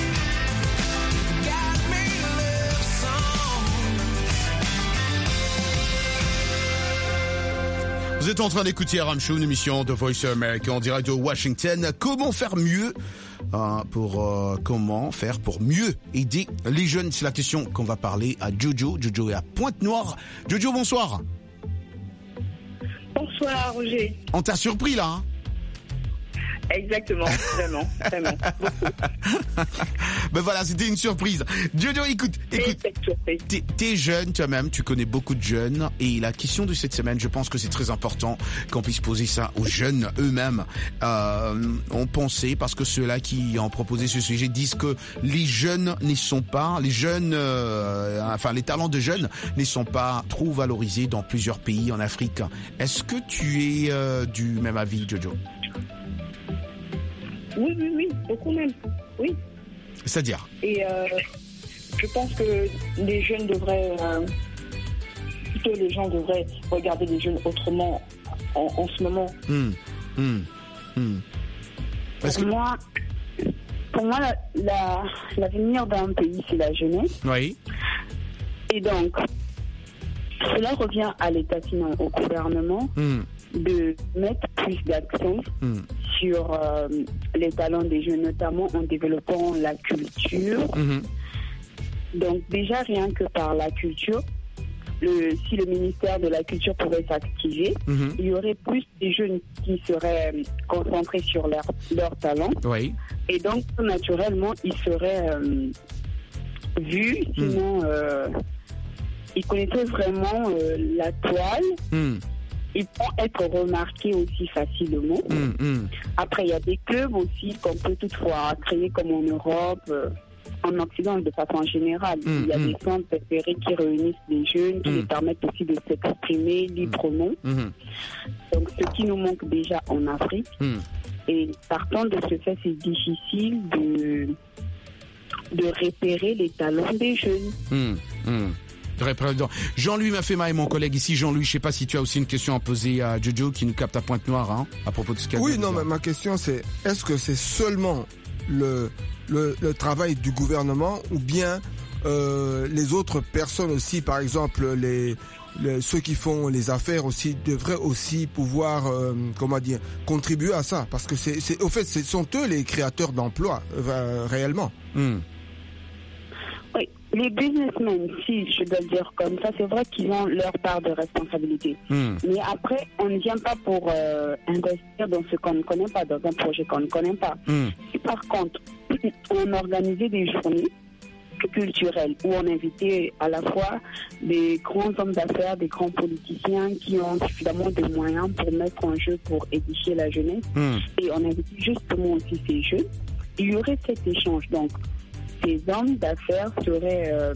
God made love songs. Vous êtes en train d'écouter R M Show, une émission de Voice America en direct de Washington. Comment faire mieux euh, pour euh, comment faire pour mieux aider les jeunes? C'est la question qu'on va parler à Jojo. Jojo est à Pointe-Noire. Jojo, bonsoir. Bonsoir Roger. On t'a surpris là, hein? Exactement, vraiment, vraiment. Ben voilà, c'était une surprise. Jojo, écoute, écoute, t'es, t'es jeune toi-même, tu connais beaucoup de jeunes, et la question de cette semaine, je pense que c'est très important qu'on puisse poser ça aux jeunes eux-mêmes. Euh, on pensait, parce que ceux-là qui ont proposé ce sujet disent que les jeunes n'y sont pas, les jeunes, euh, enfin les talents de jeunes ne sont pas trop valorisés dans plusieurs pays en Afrique. Est-ce que tu es euh, du même avis, Jojo? Oui, oui, oui, beaucoup même, oui. C'est-à-dire? Et euh, je pense que les jeunes devraient, euh, plutôt les gens devraient regarder les jeunes autrement en, en ce moment. Mmh, mmh, mmh. Pour que... moi, pour moi, la, la, l'avenir d'un pays, c'est la jeunesse. Oui. Et donc, Cela revient à l'État, sinon au gouvernement, mm. de mettre plus d'accent mm. sur euh, les talents des jeunes, notamment en développant la culture. Mm-hmm. Donc déjà, rien que par la culture, le, si le ministère de la Culture pouvait s'activer, mm-hmm. il y aurait plus de jeunes qui seraient concentrés sur leur, leur talent. Oui. Et donc, naturellement, ils seraient euh, vus, sinon... Mm. Euh, ils connaîtraient vraiment euh, la toile. Mm. Ils vont être remarqués aussi facilement. Mm, mm. Après, il y a des clubs aussi qu'on peut toutefois créer comme en Europe, euh, en Occident de façon générale. Mm, il y a mm. des centres préférés qui réunissent des jeunes, qui mm. les permettent aussi de s'exprimer librement. Mm. Donc, ce qui nous manque déjà en Afrique. Mm. Et partant de ce fait, c'est difficile de, de repérer les talents des jeunes. Mm, mm. Jean-Louis Mafema est mon collègue ici. Jean-Louis, je ne sais pas si tu as aussi une question à poser à Jojo qui nous capte à Pointe-Noire hein, à propos de ce qu'elle Oui, non, mais ma question c'est, est-ce que c'est seulement le, le, le travail du gouvernement ou bien euh, les autres personnes aussi, par exemple les, les, ceux qui font les affaires aussi devraient aussi pouvoir, euh, comment dire, contribuer à ça? Parce que c'est, c'est, au fait, ce sont eux les créateurs d'emplois euh, réellement. Mm. Oui. Les businessmen, si je dois le dire comme ça, c'est vrai qu'ils ont leur part de responsabilité. Mm. Mais après, on ne vient pas pour euh, investir dans ce qu'on ne connaît pas, dans un projet qu'on ne connaît pas. Mm. Si par contre, on organisait des journées culturelles où on invitait à la fois des grands hommes d'affaires, des grands politiciens qui ont suffisamment de moyens pour mettre en jeu, pour édifier la jeunesse, mm. et on invitait justement aussi ces jeunes, il y aurait cet échange. Donc, ces hommes d'affaires seraient euh,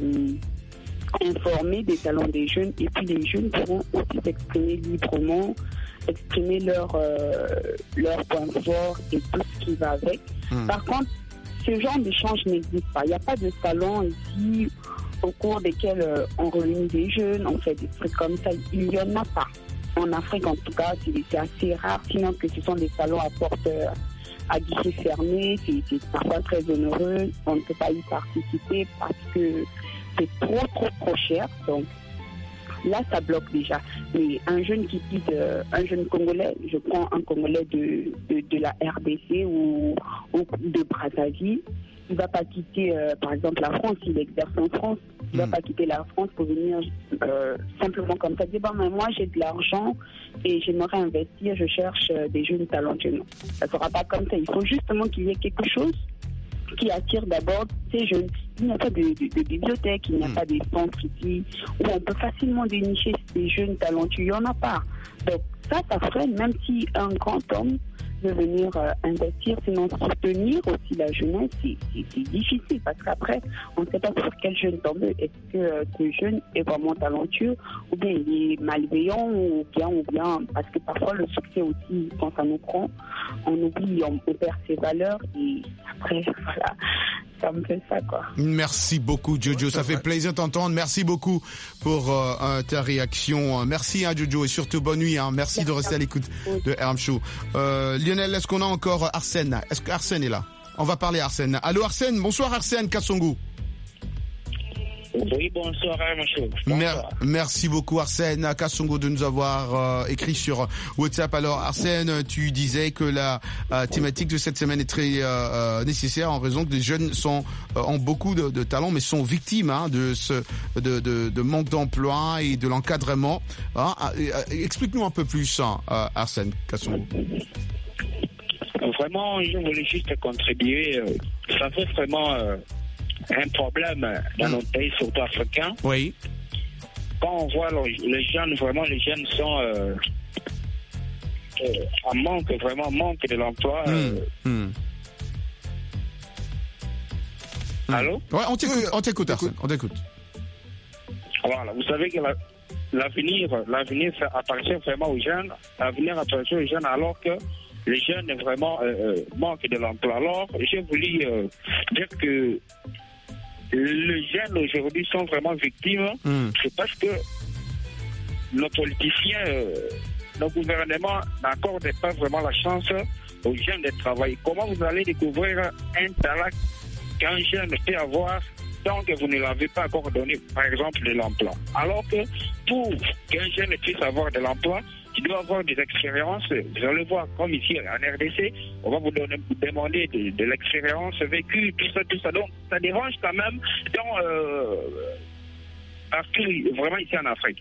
informés des talents des jeunes et puis les jeunes pourront aussi s'exprimer librement, exprimer leur, euh, leur point fort et tout ce qui va avec. Mmh. Par contre, ce genre d'échange n'existe pas. Il n'y a pas de salon ici au cours desquels euh, on réunit des jeunes, on fait des trucs comme ça. Il n'y en a pas. En Afrique, en tout cas, c'est assez rare, sinon que ce sont des salons à porteurs. À guichet fermé, c'est, c'est parfois très onéreux, on ne peut pas y participer parce que c'est trop trop trop cher, donc là ça bloque déjà. Mais un jeune qui quitte, euh, un jeune Congolais, je prends un Congolais de, de, de la R D C ou, ou de Brazzaville, il ne va pas quitter euh, par exemple la France, il exerce en France, il ne mmh. va pas quitter la France pour venir euh, simplement comme ça, dire bon, mais moi j'ai de l'argent et j'aimerais investir, je cherche euh, des jeunes talentueux. Non, ça ne sera pas comme ça, il faut justement qu'il y ait quelque chose qui attire d'abord ces jeunes. Il n'y a pas de, de, de bibliothèque, il n'y a mmh. pas de centres ici où on peut facilement dénicher ces jeunes talentueux, il n'y en a pas. Donc ça, ça freine, même si un grand homme veut venir euh, investir, sinon soutenir aussi la jeunesse, c'est, c'est, c'est difficile parce qu'après, on ne sait pas sur quel jeune tomber. Est-ce que euh, ce jeune est vraiment talentueux ou bien il est malveillant ou bien, ou bien, parce que parfois le succès aussi, quand ça nous prend, on oublie, on, on perd ses valeurs et après, voilà. Ça me fait ça, quoi. Merci beaucoup, Jojo. Ça fait plaisir de t'entendre. Merci beaucoup pour euh, ta réaction. Merci, hein, Jojo, et surtout bonne nuit. Hein. Merci, Merci de rester à l'écoute de R M Show. Euh, Lionel, est-ce qu'on a encore Arsène? Est-ce que Arsène est là? On va parler à Arsène. Allô, Arsène. Bonsoir, Arsène Kassongo. Oui, bonsoir, monsieur. Mer- merci beaucoup, Arsène Kassongo, de nous avoir euh, écrit sur WhatsApp. Alors, Arsène, tu disais que la euh, thématique de cette semaine est très euh, nécessaire en raison que les jeunes sont euh, ont beaucoup de, de talent, mais sont victimes hein, de ce de, de, de manque d'emploi et de l'encadrement. Hein. Explique-nous un peu plus, hein, Arsène Kassongo. Vraiment, je voulais juste contribuer. Ça fait vraiment euh, un problème dans mmh. nos pays, surtout africains. Oui. Quand on voit les jeunes, vraiment, les jeunes sont euh, euh, en manque, vraiment manque de l'emploi. Mmh. Euh. Mmh. Allô? Ouais, on t'écoute, on t'écoute, Arsène, on t'écoute. Voilà, vous savez que la, l'avenir, l'avenir ça appartient vraiment aux jeunes. L'avenir appartient aux jeunes alors que les jeunes vraiment euh, manquent de l'emploi. Alors, j'ai voulu euh, dire que les jeunes aujourd'hui sont vraiment victimes. Mm. C'est parce que nos politiciens, euh, nos gouvernements n'accordent pas vraiment la chance aux jeunes de travailler. Comment vous allez découvrir un talent qu'un jeune peut avoir tant que vous ne l'avez pas encore donné, par exemple, de l'emploi. Alors que pour qu'un jeune puisse avoir de l'emploi, il doit avoir des expériences. Vous allez voir, comme ici en R D C, on va vous, donner, vous demander de, de l'expérience vécue, tout ça, tout ça. Donc, ça dérange quand même dans, euh, vraiment ici en Afrique.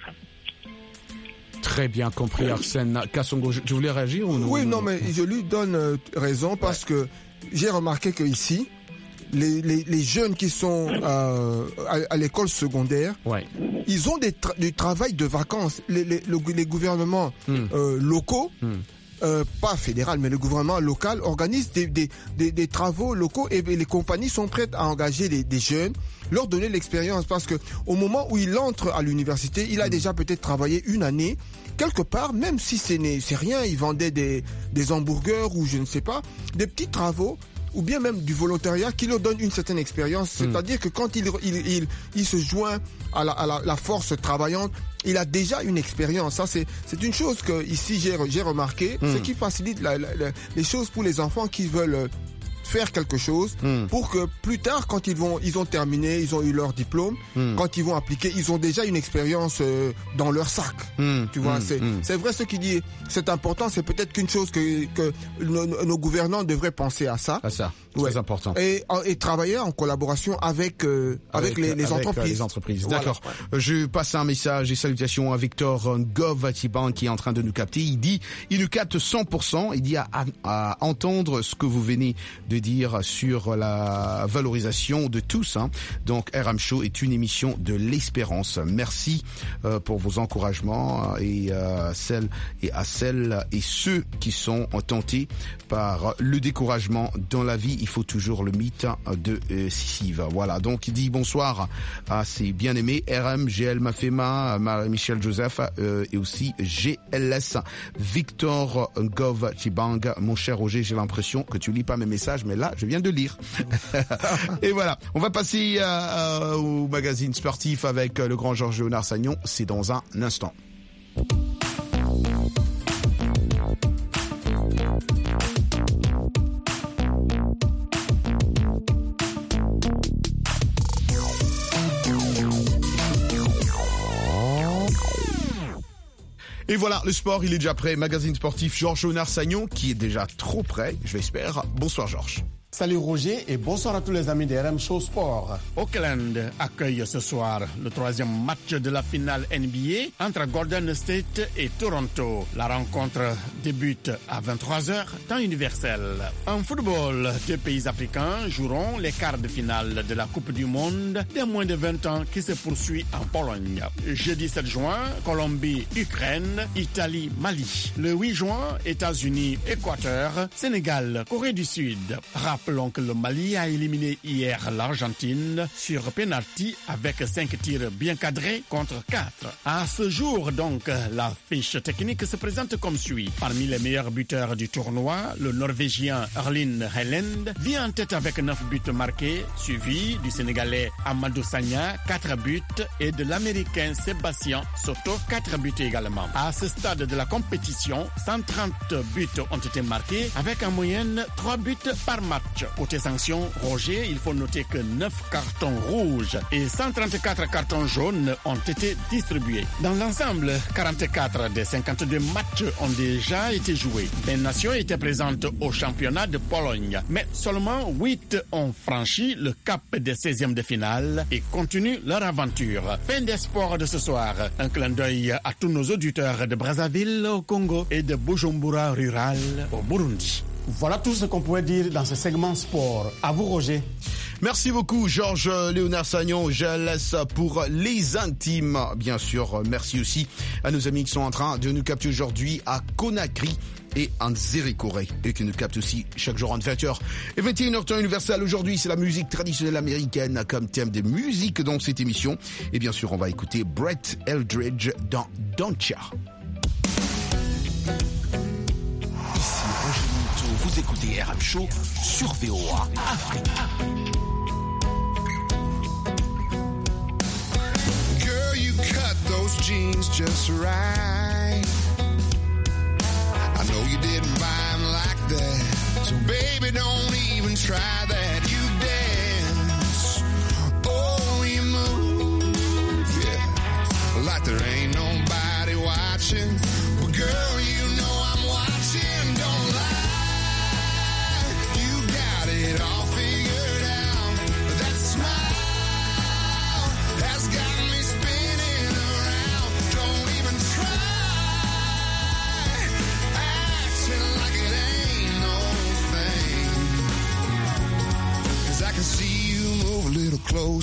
Très bien compris, Arsène Kasongo. Tu voulais réagir ou non? Oui, non, mais je lui donne raison parce ouais. que j'ai remarqué que ici, les, les, les jeunes qui sont euh, à, à l'école secondaire, ouais. ils ont des tra- du travail de vacances. Les, les, les, les gouvernements mm. euh, locaux, mm. euh, pas fédéral, mais le gouvernement local organise des, des, des, des travaux locaux et, et les compagnies sont prêtes à engager des, des jeunes, leur donner l'expérience parce que au moment où il entre à l'université, il a mm. déjà peut-être travaillé une année quelque part, même si c'est, c'est rien, il vendait des, des hamburgers ou je ne sais pas, des petits travaux ou bien même du volontariat qui leur donne une certaine expérience. Mm. C'est-à-dire que quand il, il, il, il se joint à la, à la, la force travaillante, il a déjà une expérience. Ça, c'est, c'est une chose que ici j'ai, j'ai remarqué, mm. ce qui facilite la, la, la, les choses pour les enfants qui veulent faire quelque chose mm. pour que plus tard, quand ils vont, ils ont terminé, ils ont eu leur diplôme, mm. quand ils vont appliquer, ils ont déjà une expérience euh, dans leur sac. Mm. Tu vois, mm. c'est, mm. c'est vrai ce qu'il dit. C'est important. C'est peut-être qu'une chose que, que nos, nos gouvernants devraient penser à ça. À ça. Ouais. Très important. Et, et travailler en collaboration avec euh, avec, avec les, les avec entreprises. Les entreprises. D'accord. Voilà. Je passe un message et salutations à Victor Ngov-Atiban qui est en train de nous capter. Il dit, il nous capte cent pour cent. Il dit à, à, à entendre ce que vous venez de dire sur la valorisation de tous. Hein. Donc R M Show est une émission de l'espérance. Merci euh, pour vos encouragements et euh, celles et à celles et ceux qui sont tentés par le découragement dans la vie. Il faut toujours le mythe de euh, Sisyphe. Voilà, donc il dit bonsoir à ses bien-aimés R M, G L Mafema, Marie-Michel Joseph euh, et aussi G L S Victor Ngov Chibang. Mon cher Roger, j'ai l'impression que tu lis pas mes messages, mais là, je viens de lire. Et voilà, on va passer euh, au magazine sportif avec le grand Georges Léonard Sagnon. C'est dans un instant. Et voilà, le sport, il est déjà prêt. Magazine sportif Georges Léonard Sagnon, qui est déjà trop prêt, je l'espère. Bonsoir Georges. Salut Roger et bonsoir à tous les amis de R M Show Sport. Auckland accueille ce soir le troisième match de la finale N B A entre Golden State et Toronto. La rencontre débute à vingt-trois heures, temps universel. En football, deux pays africains joueront les quarts de finale de la Coupe du Monde des moins de vingt ans qui se poursuit en Pologne. Jeudi sept juin, Colombie, Ukraine, Italie, Mali. Le huit juin, États-Unis, Équateur, Sénégal, Corée du Sud. Rappelons que le Mali a éliminé hier l'Argentine sur penalty avec cinq tirs bien cadrés contre quatre. À ce jour, donc, la fiche technique se présente comme suit. Parmi les meilleurs buteurs du tournoi, le Norvégien Erling Haaland vient en tête avec neuf buts marqués, suivi du Sénégalais Amadou Sagna, quatre buts, et de l'Américain Sébastien Soto, quatre buts également. À ce stade de la compétition, cent trente buts ont été marqués avec en moyenne trois buts par match. Côté sanctions, Roger, il faut noter que neuf cartons rouges et cent trente-quatre cartons jaunes ont été distribués. Dans l'ensemble, quarante-quatre des cinquante-deux matchs ont déjà été joués. Les nations étaient présentes au championnat de Pologne, mais seulement huit ont franchi le cap des seizièmes de finale et continuent leur aventure. Fin des sports de ce soir. Un clin d'œil à tous nos auditeurs de Brazzaville au Congo et de Bujumbura rural au Burundi. Voilà tout ce qu'on pouvait dire dans ce segment sport. À vous, Roger. Merci beaucoup, Georges Léonard Sagnon. Je laisse pour les intimes. Bien sûr, merci aussi à nos amis qui sont en train de nous capter aujourd'hui à Conakry et en Zérékoré, et qui nous captent aussi chaque jour en vingt heures et vingt et une heures temps universel. Aujourd'hui, c'est la musique traditionnelle américaine comme thème de musique dans cette émission. Et bien sûr, on va écouter Brett Eldridge dans Don'tcha. Vous écoutez R M Show sur V O A Afrique. Girl, you cut those jeans just right. I know you didn't buy them like that. So baby, don't even try that. You dance. Oh,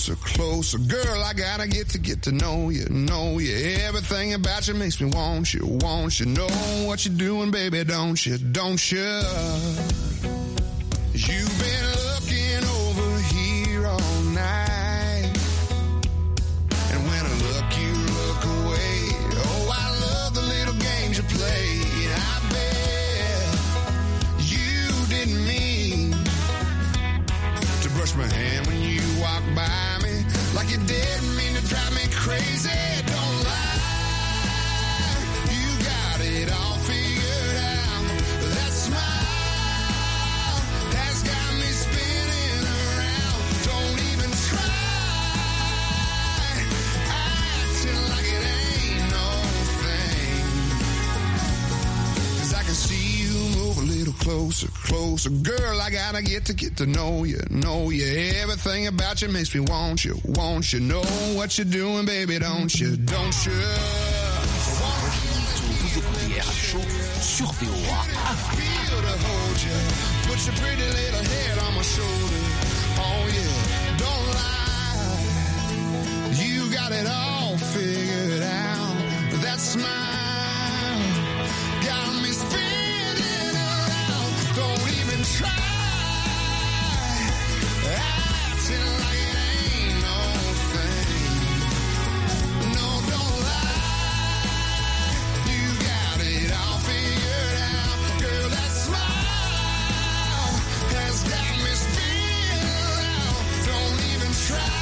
closer, closer. Girl, I gotta get to get to know you, know you. Everything about you makes me want you, want you. Know what you're doing, baby, don't you, don't you? You've been looking over here all night. And when I look, you look away. Oh, I love the little games you play. I bet you didn't mean to brush my hand when you walk by me, like you didn't mean to drive me crazy. Don't lie, you got it all figured out. That smile has got me spinning around. Don't even try acting like it ain't no thing, 'cause I can see you move a little closer, closer. Girl, I gotta get to get to know you, know you. Everything about you makes me want you, want you. Know what you're doing, baby, don't you, don't you? Vous écoutez R M Show sur V O A. I feel to hold you, put your pretty little head on my shoulder. Oh yeah, don't lie, you got it all figured out. That smile got me spinning around. Don't even try acting like it ain't no thing. No, don't lie, you got it all figured out. Girl, that smile has got me spinning around. Don't even try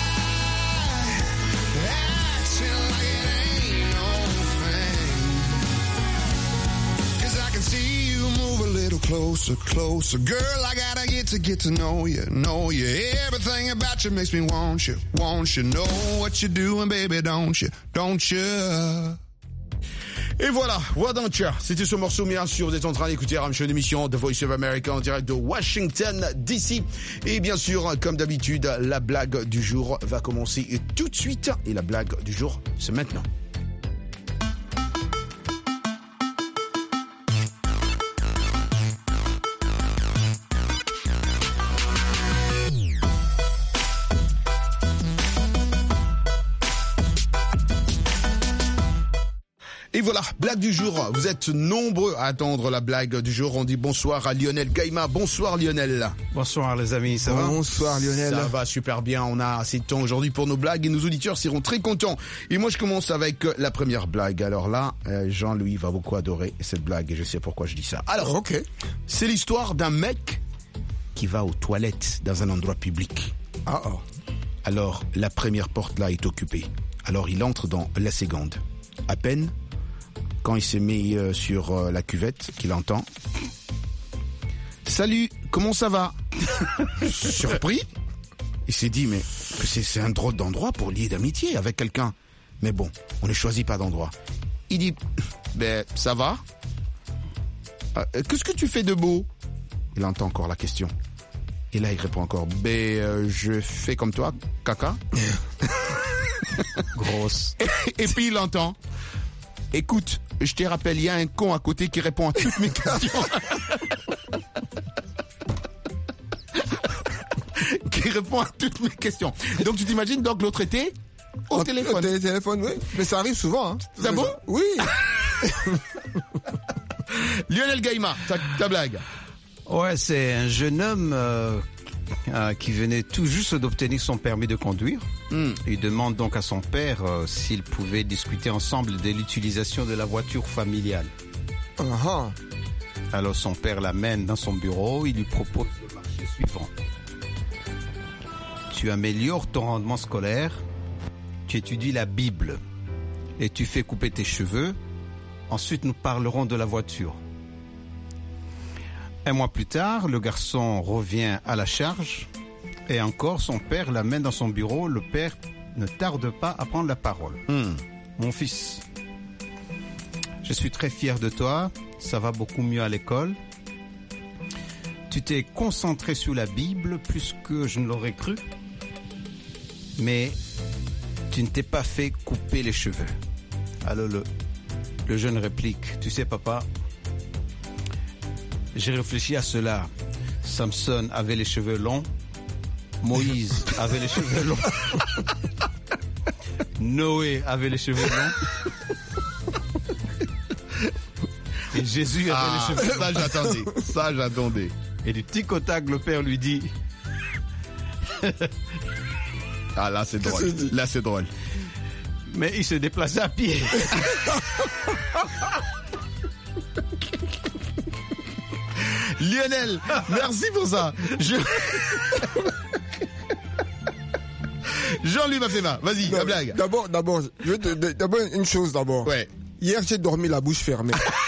acting like it ain't no thing, 'cause I can see you move a little closer, closer. Girl, I gotta get to get to know you, know you. Everything about you makes me want you, want you. Know what you're doing, baby, don't you, don't you? Et voilà, Why Don't You? C'était ce morceau, bien sûr. Vous êtes en train d'écouter R M Show, d'émission The Voice of America en direct de Washington, D C. Et bien sûr, comme d'habitude, la blague du jour va commencer tout de suite. Et la blague du jour, c'est maintenant. Et voilà, blague du jour. Vous êtes nombreux à attendre la blague du jour. On dit bonsoir à Lionel Gaïma. Bonsoir Lionel. Bonsoir les amis, ça va? Bonsoir Lionel. Ça va super bien. On a assez de temps aujourd'hui pour nos blagues et nos auditeurs seront très contents. Et moi je commence avec la première blague. Alors là, Jean-Louis va beaucoup adorer cette blague et je sais pourquoi je dis ça. Alors, ok, c'est l'histoire d'un mec qui va aux toilettes dans un endroit public. Ah oh. Alors la première porte là est occupée. Alors il entre dans la seconde. À peine quand il s'est mis euh, sur euh, la cuvette, qu'il entend « Salut, comment ça va ?» Surpris, il s'est dit « Mais que c'est, c'est un drôle d'endroit pour lier d'amitié avec quelqu'un. » Mais bon, on ne choisit pas d'endroit. Il dit « Ben, ça va euh, Qu'est-ce que tu fais de beau ?» Il entend encore la question. Et là, il répond encore « Ben, euh, je fais comme toi, caca. » Grosse. Et, et puis il entend « Écoute, je te rappelle, il y a un con à côté qui répond à toutes mes questions. » Qui répond à toutes mes questions. Donc tu t'imagines, donc l'autre était au, au téléphone. Au téléphone, oui. Mais ça arrive souvent. Hein. C'est bon? Oui. Lionel Gaïma, ta, ta blague. Ouais, c'est un jeune homme euh, euh, qui venait tout juste d'obtenir son permis de conduire. Mm. Il demande donc à son père euh, s'ils pouvaient discuter ensemble de l'utilisation de la voiture familiale. Uh-huh. Alors son père l'amène dans son bureau, il lui propose le marché suivant. Tu améliores ton rendement scolaire, tu étudies la Bible et tu fais couper tes cheveux. Ensuite, nous parlerons de la voiture. Un mois plus tard, le garçon revient à la charge et encore son père l'amène dans son bureau. Le père ne tarde pas à prendre la parole. Mm. Mon fils, je suis très fier de toi, ça va beaucoup mieux à l'école. Tu t'es concentré sur la Bible plus que je ne l'aurais cru, mais tu ne t'es pas fait couper les cheveux. Alors le, le jeune réplique, tu sais papa, j'ai réfléchi à cela. Samson avait les cheveux longs, Moïse avait les cheveux longs. Noé avait les cheveux longs. Et Jésus avait Ah, les cheveux longs. ça j'attendais. Ça j'attendais. Et du tic au tac, le père lui dit Ah là c'est drôle. Là c'est drôle. mais il se déplaçait à pied. Lionel, merci pour ça. Je... Jean-Louis Mafema, vas-y, la blague. D'abord, d'abord, je vais te- d'abord une chose d'abord. Ouais. Hier, j'ai dormi la bouche fermée.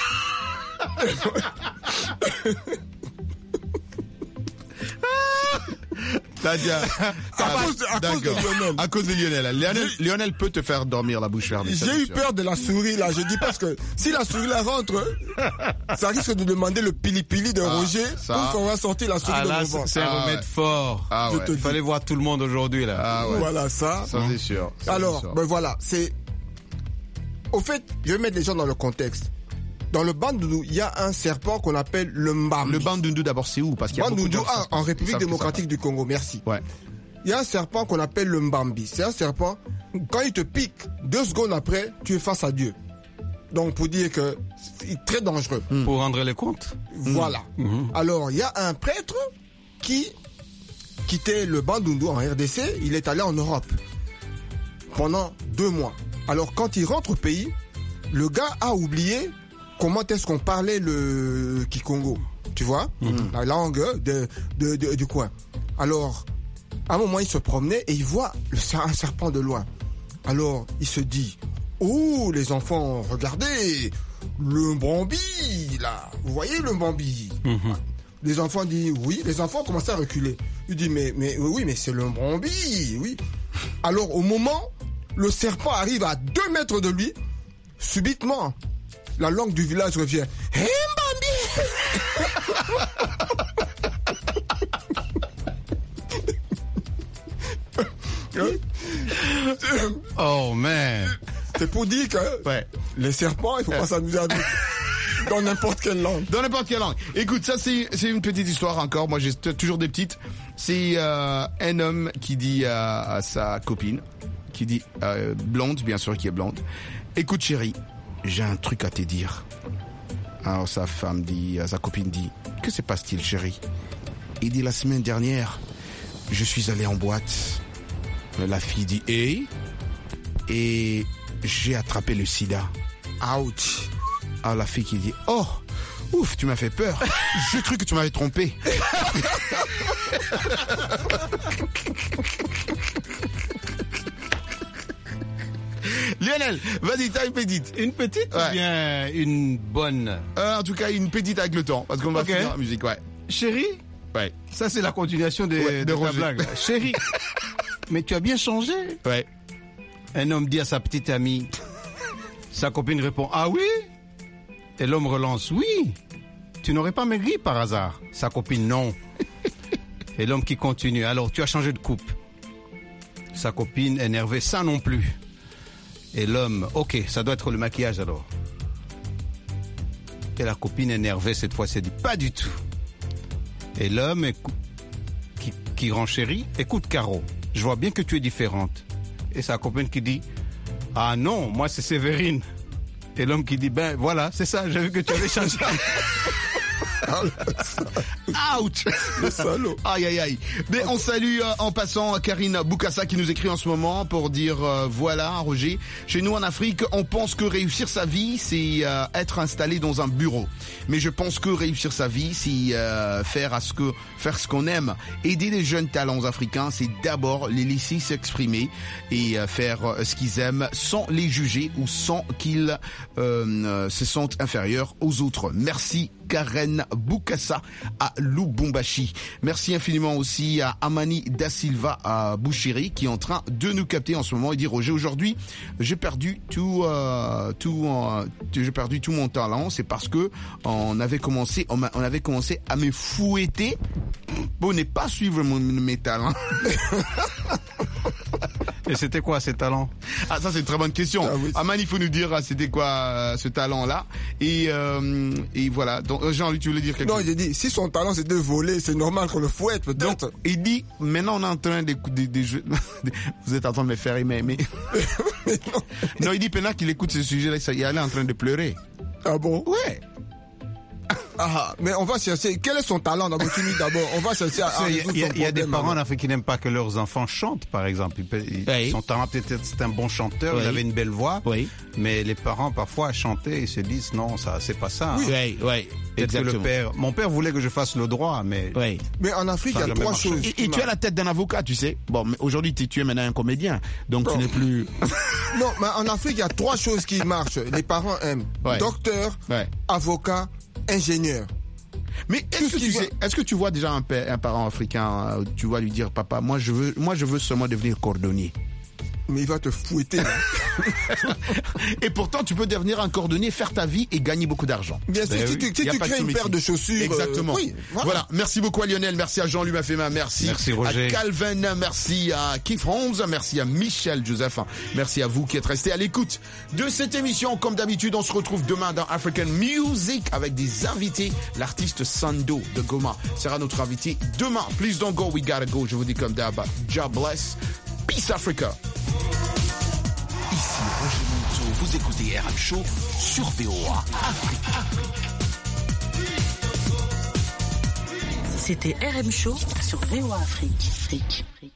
T'as dit, À cause de- à cause de d'accord. Lionel. À cause de Lionel. Lionel, Lionel peut te faire dormir la bouche fermée. ça, J'ai c'est eu sûr. peur de la souris là. Je dis parce que si la souris là rentre, ça risque de demander le pili-pili de Ah, Roger ça. pour qu'on va sortir la souris Ah de là, mon ventre. c'est un Ah remède ouais. fort. Ah Je ouais. te Il dis. fallait voir tout le monde aujourd'hui là. Ah ouais. Voilà ça. Ça c'est sûr. Ça, Alors, c'est sûr. ben voilà, c'est. Au fait, je vais mettre les gens dans le contexte. Dans le Bandundu, il y a un serpent qu'on appelle le Mbambi. Le Bandundu d'abord c'est où? Parce qu'il y a beaucoup de Bandundu, gens qui ah, savent- en qui République savent que ça démocratique du Congo, merci. Ouais. Il y a un serpent qu'on appelle le Mbambi. C'est un serpent, quand il te pique, deux secondes après, tu es face à Dieu. Donc, pour dire que c'est très dangereux. Pour rendre les comptes. Voilà. Mhm. Alors, il y a un prêtre qui quittait le Bandundu en R D C, il est allé en Europe pendant deux mois. Alors, quand il rentre au pays, le gars a oublié comment est-ce qu'on parlait le Kikongo. Tu vois, Mhm. la langue de, de- de- du coin. Alors, à un moment, il se promenait et il voit le ser- un serpent de loin. Alors, il se dit, oh, les enfants, regardez, le Mbambi, là. Vous voyez le Mbambi? Les enfants disent, oui. Les enfants commencent à reculer. Il dit, mais, mais oui, mais c'est le Mbambi, oui. Alors, au moment, le serpent arrive à deux mètres de lui, subitement, la langue du village revient. Hé, Mbambi! Oh man. C'est pour dire que les serpents, il faut pas s'amuser à dans n'importe quelle langue. Dans n'importe quelle langue. Écoute, ça c'est c'est une petite histoire encore. Moi j'ai t- toujours des petites. C'est euh, un homme qui dit à, à sa copine, qui dit euh, blonde, bien sûr, qui est blonde. Écoute chérie, j'ai un truc à te dire. Alors sa femme dit, à sa copine dit, que se passe-t-il chérie? Il dit la semaine dernière, je suis allé en boîte. La fille dit hey, et j'ai attrapé le sida. Ouch. Alors la fille qui dit oh, ouf, tu m'as fait peur. J'ai cru que tu m'avais trompé. Lionel, vas-y, t'as une petite. Une petite Ouais. ou bien une bonne? Euh, en tout cas, une petite avec le temps, parce qu'on va Ok. finir la musique, ouais. Chérie, Ouais. ça c'est la continuation de, Ouais, de de ta Roger. blague. là. Chérie, mais tu as bien changé. Ouais. Un homme dit à sa petite amie, sa copine répond, ah oui? Et l'homme relance, oui. Tu n'aurais pas maigri par hasard? Sa copine, non. Et l'homme qui continue, alors tu as changé de coupe? Sa copine énervée, ça non plus. Et l'homme, ok, ça doit être le maquillage alors. Et la copine énervée cette fois s'est dit, pas du tout. Et l'homme écou- qui, qui renchérit, écoute Caro, je vois bien que tu es différente. Et sa copine qui dit, ah non, moi c'est Séverine. Et l'homme qui dit, ben voilà, c'est ça, j'ai vu que tu avais changé. Ouch. Le salaud. Aïe aïe aïe. Mais on salue euh, en passant Karine Boukassa qui nous écrit en ce moment pour dire euh, voilà Roger, chez nous en Afrique on pense que réussir sa vie c'est euh, être installé dans un bureau. Mais je pense que réussir sa vie c'est euh, faire à ce que faire ce qu'on aime. Aider les jeunes talents africains c'est d'abord les laisser s'exprimer et euh, faire euh, ce qu'ils aiment sans les juger ou sans qu'ils euh, euh, se sentent inférieurs aux autres. Merci Karen Boukassa à Lubumbashi. Merci infiniment aussi à Amani Da Silva à Bouchiri qui est en train de nous capter en ce moment et dit Roger aujourd'hui j'ai perdu tout euh, tout euh, j'ai perdu tout mon talent, c'est parce que on avait commencé on, a- on avait commencé à me fouetter pour ne pas suivre mon, mes talents. Et c'était quoi ces talents? Ah, ça c'est une très bonne question. Ah, oui. Aman, il faut nous dire c'était quoi euh, ce talent-là. Et, euh, et voilà. Donc Jean-Louis, tu voulais dire quelque non, chose? Non, j'ai dit, si son talent c'est de voler, c'est normal qu'on le fouette peut-être. Donc, il dit, maintenant on est en train d'écouter des jeux. Vous êtes en train de me faire aimer, mais... mais non. non, il dit maintenant qu'il écoute ce sujet-là, il est en train de pleurer. Ah bon? Ouais. Ah, mais on va chercher. Quel est son talent d'abord? D'abord, on va chercher à, à résoudre son problème. Il y a des parents en Afrique qui n'aiment pas que leurs enfants chantent, par exemple. Ils, oui. Son talent peut-être c'est un bon chanteur, oui. Il avait une belle voix, oui. Mais les parents parfois chantaient et se disent non, ça c'est pas ça. Oui, oui, oui. Exactement. Que le père, mon père voulait que je fasse le droit, mais oui. Mais en Afrique il y a trois choses. Et, et tu as la tête d'un avocat, tu sais. Bon, mais aujourd'hui tu, tu es maintenant un comédien, donc bon. Tu n'es plus. Non, mais en Afrique il y a trois choses qui marchent. Les parents aiment ouais. Docteur, ouais. Avocat, ingénieur. Mais est-ce que, tu sais, est-ce que tu vois déjà un, père, un parent africain, tu vas lui dire, papa, moi je veux, moi je veux seulement devenir cordonnier. Mais il va te fouetter. Et pourtant, tu peux devenir un cordonnier, faire ta vie et gagner beaucoup d'argent. Bien sûr, ben si oui. tu, si tu crées une paire de chaussures. Exactement. Euh, oui, voilà. voilà. Merci beaucoup à Lionel, merci à Jean-Louis Mafema, merci, merci Roger. À Calvin, merci à Keith Holmes, merci à Michel Joseph, merci à vous qui êtes restés à l'écoute de cette émission. Comme d'habitude, on se retrouve demain dans African Music avec des invités. L'artiste Sando de Goma sera notre invité demain. Please don't go, we gotta go. Je vous dis comme d'hab, God bless. Peace Africa. Ici Roger Monteau, vous écoutez R M Show sur V O A Afrique. C'était R M Show sur V O A Afrique. Afrique.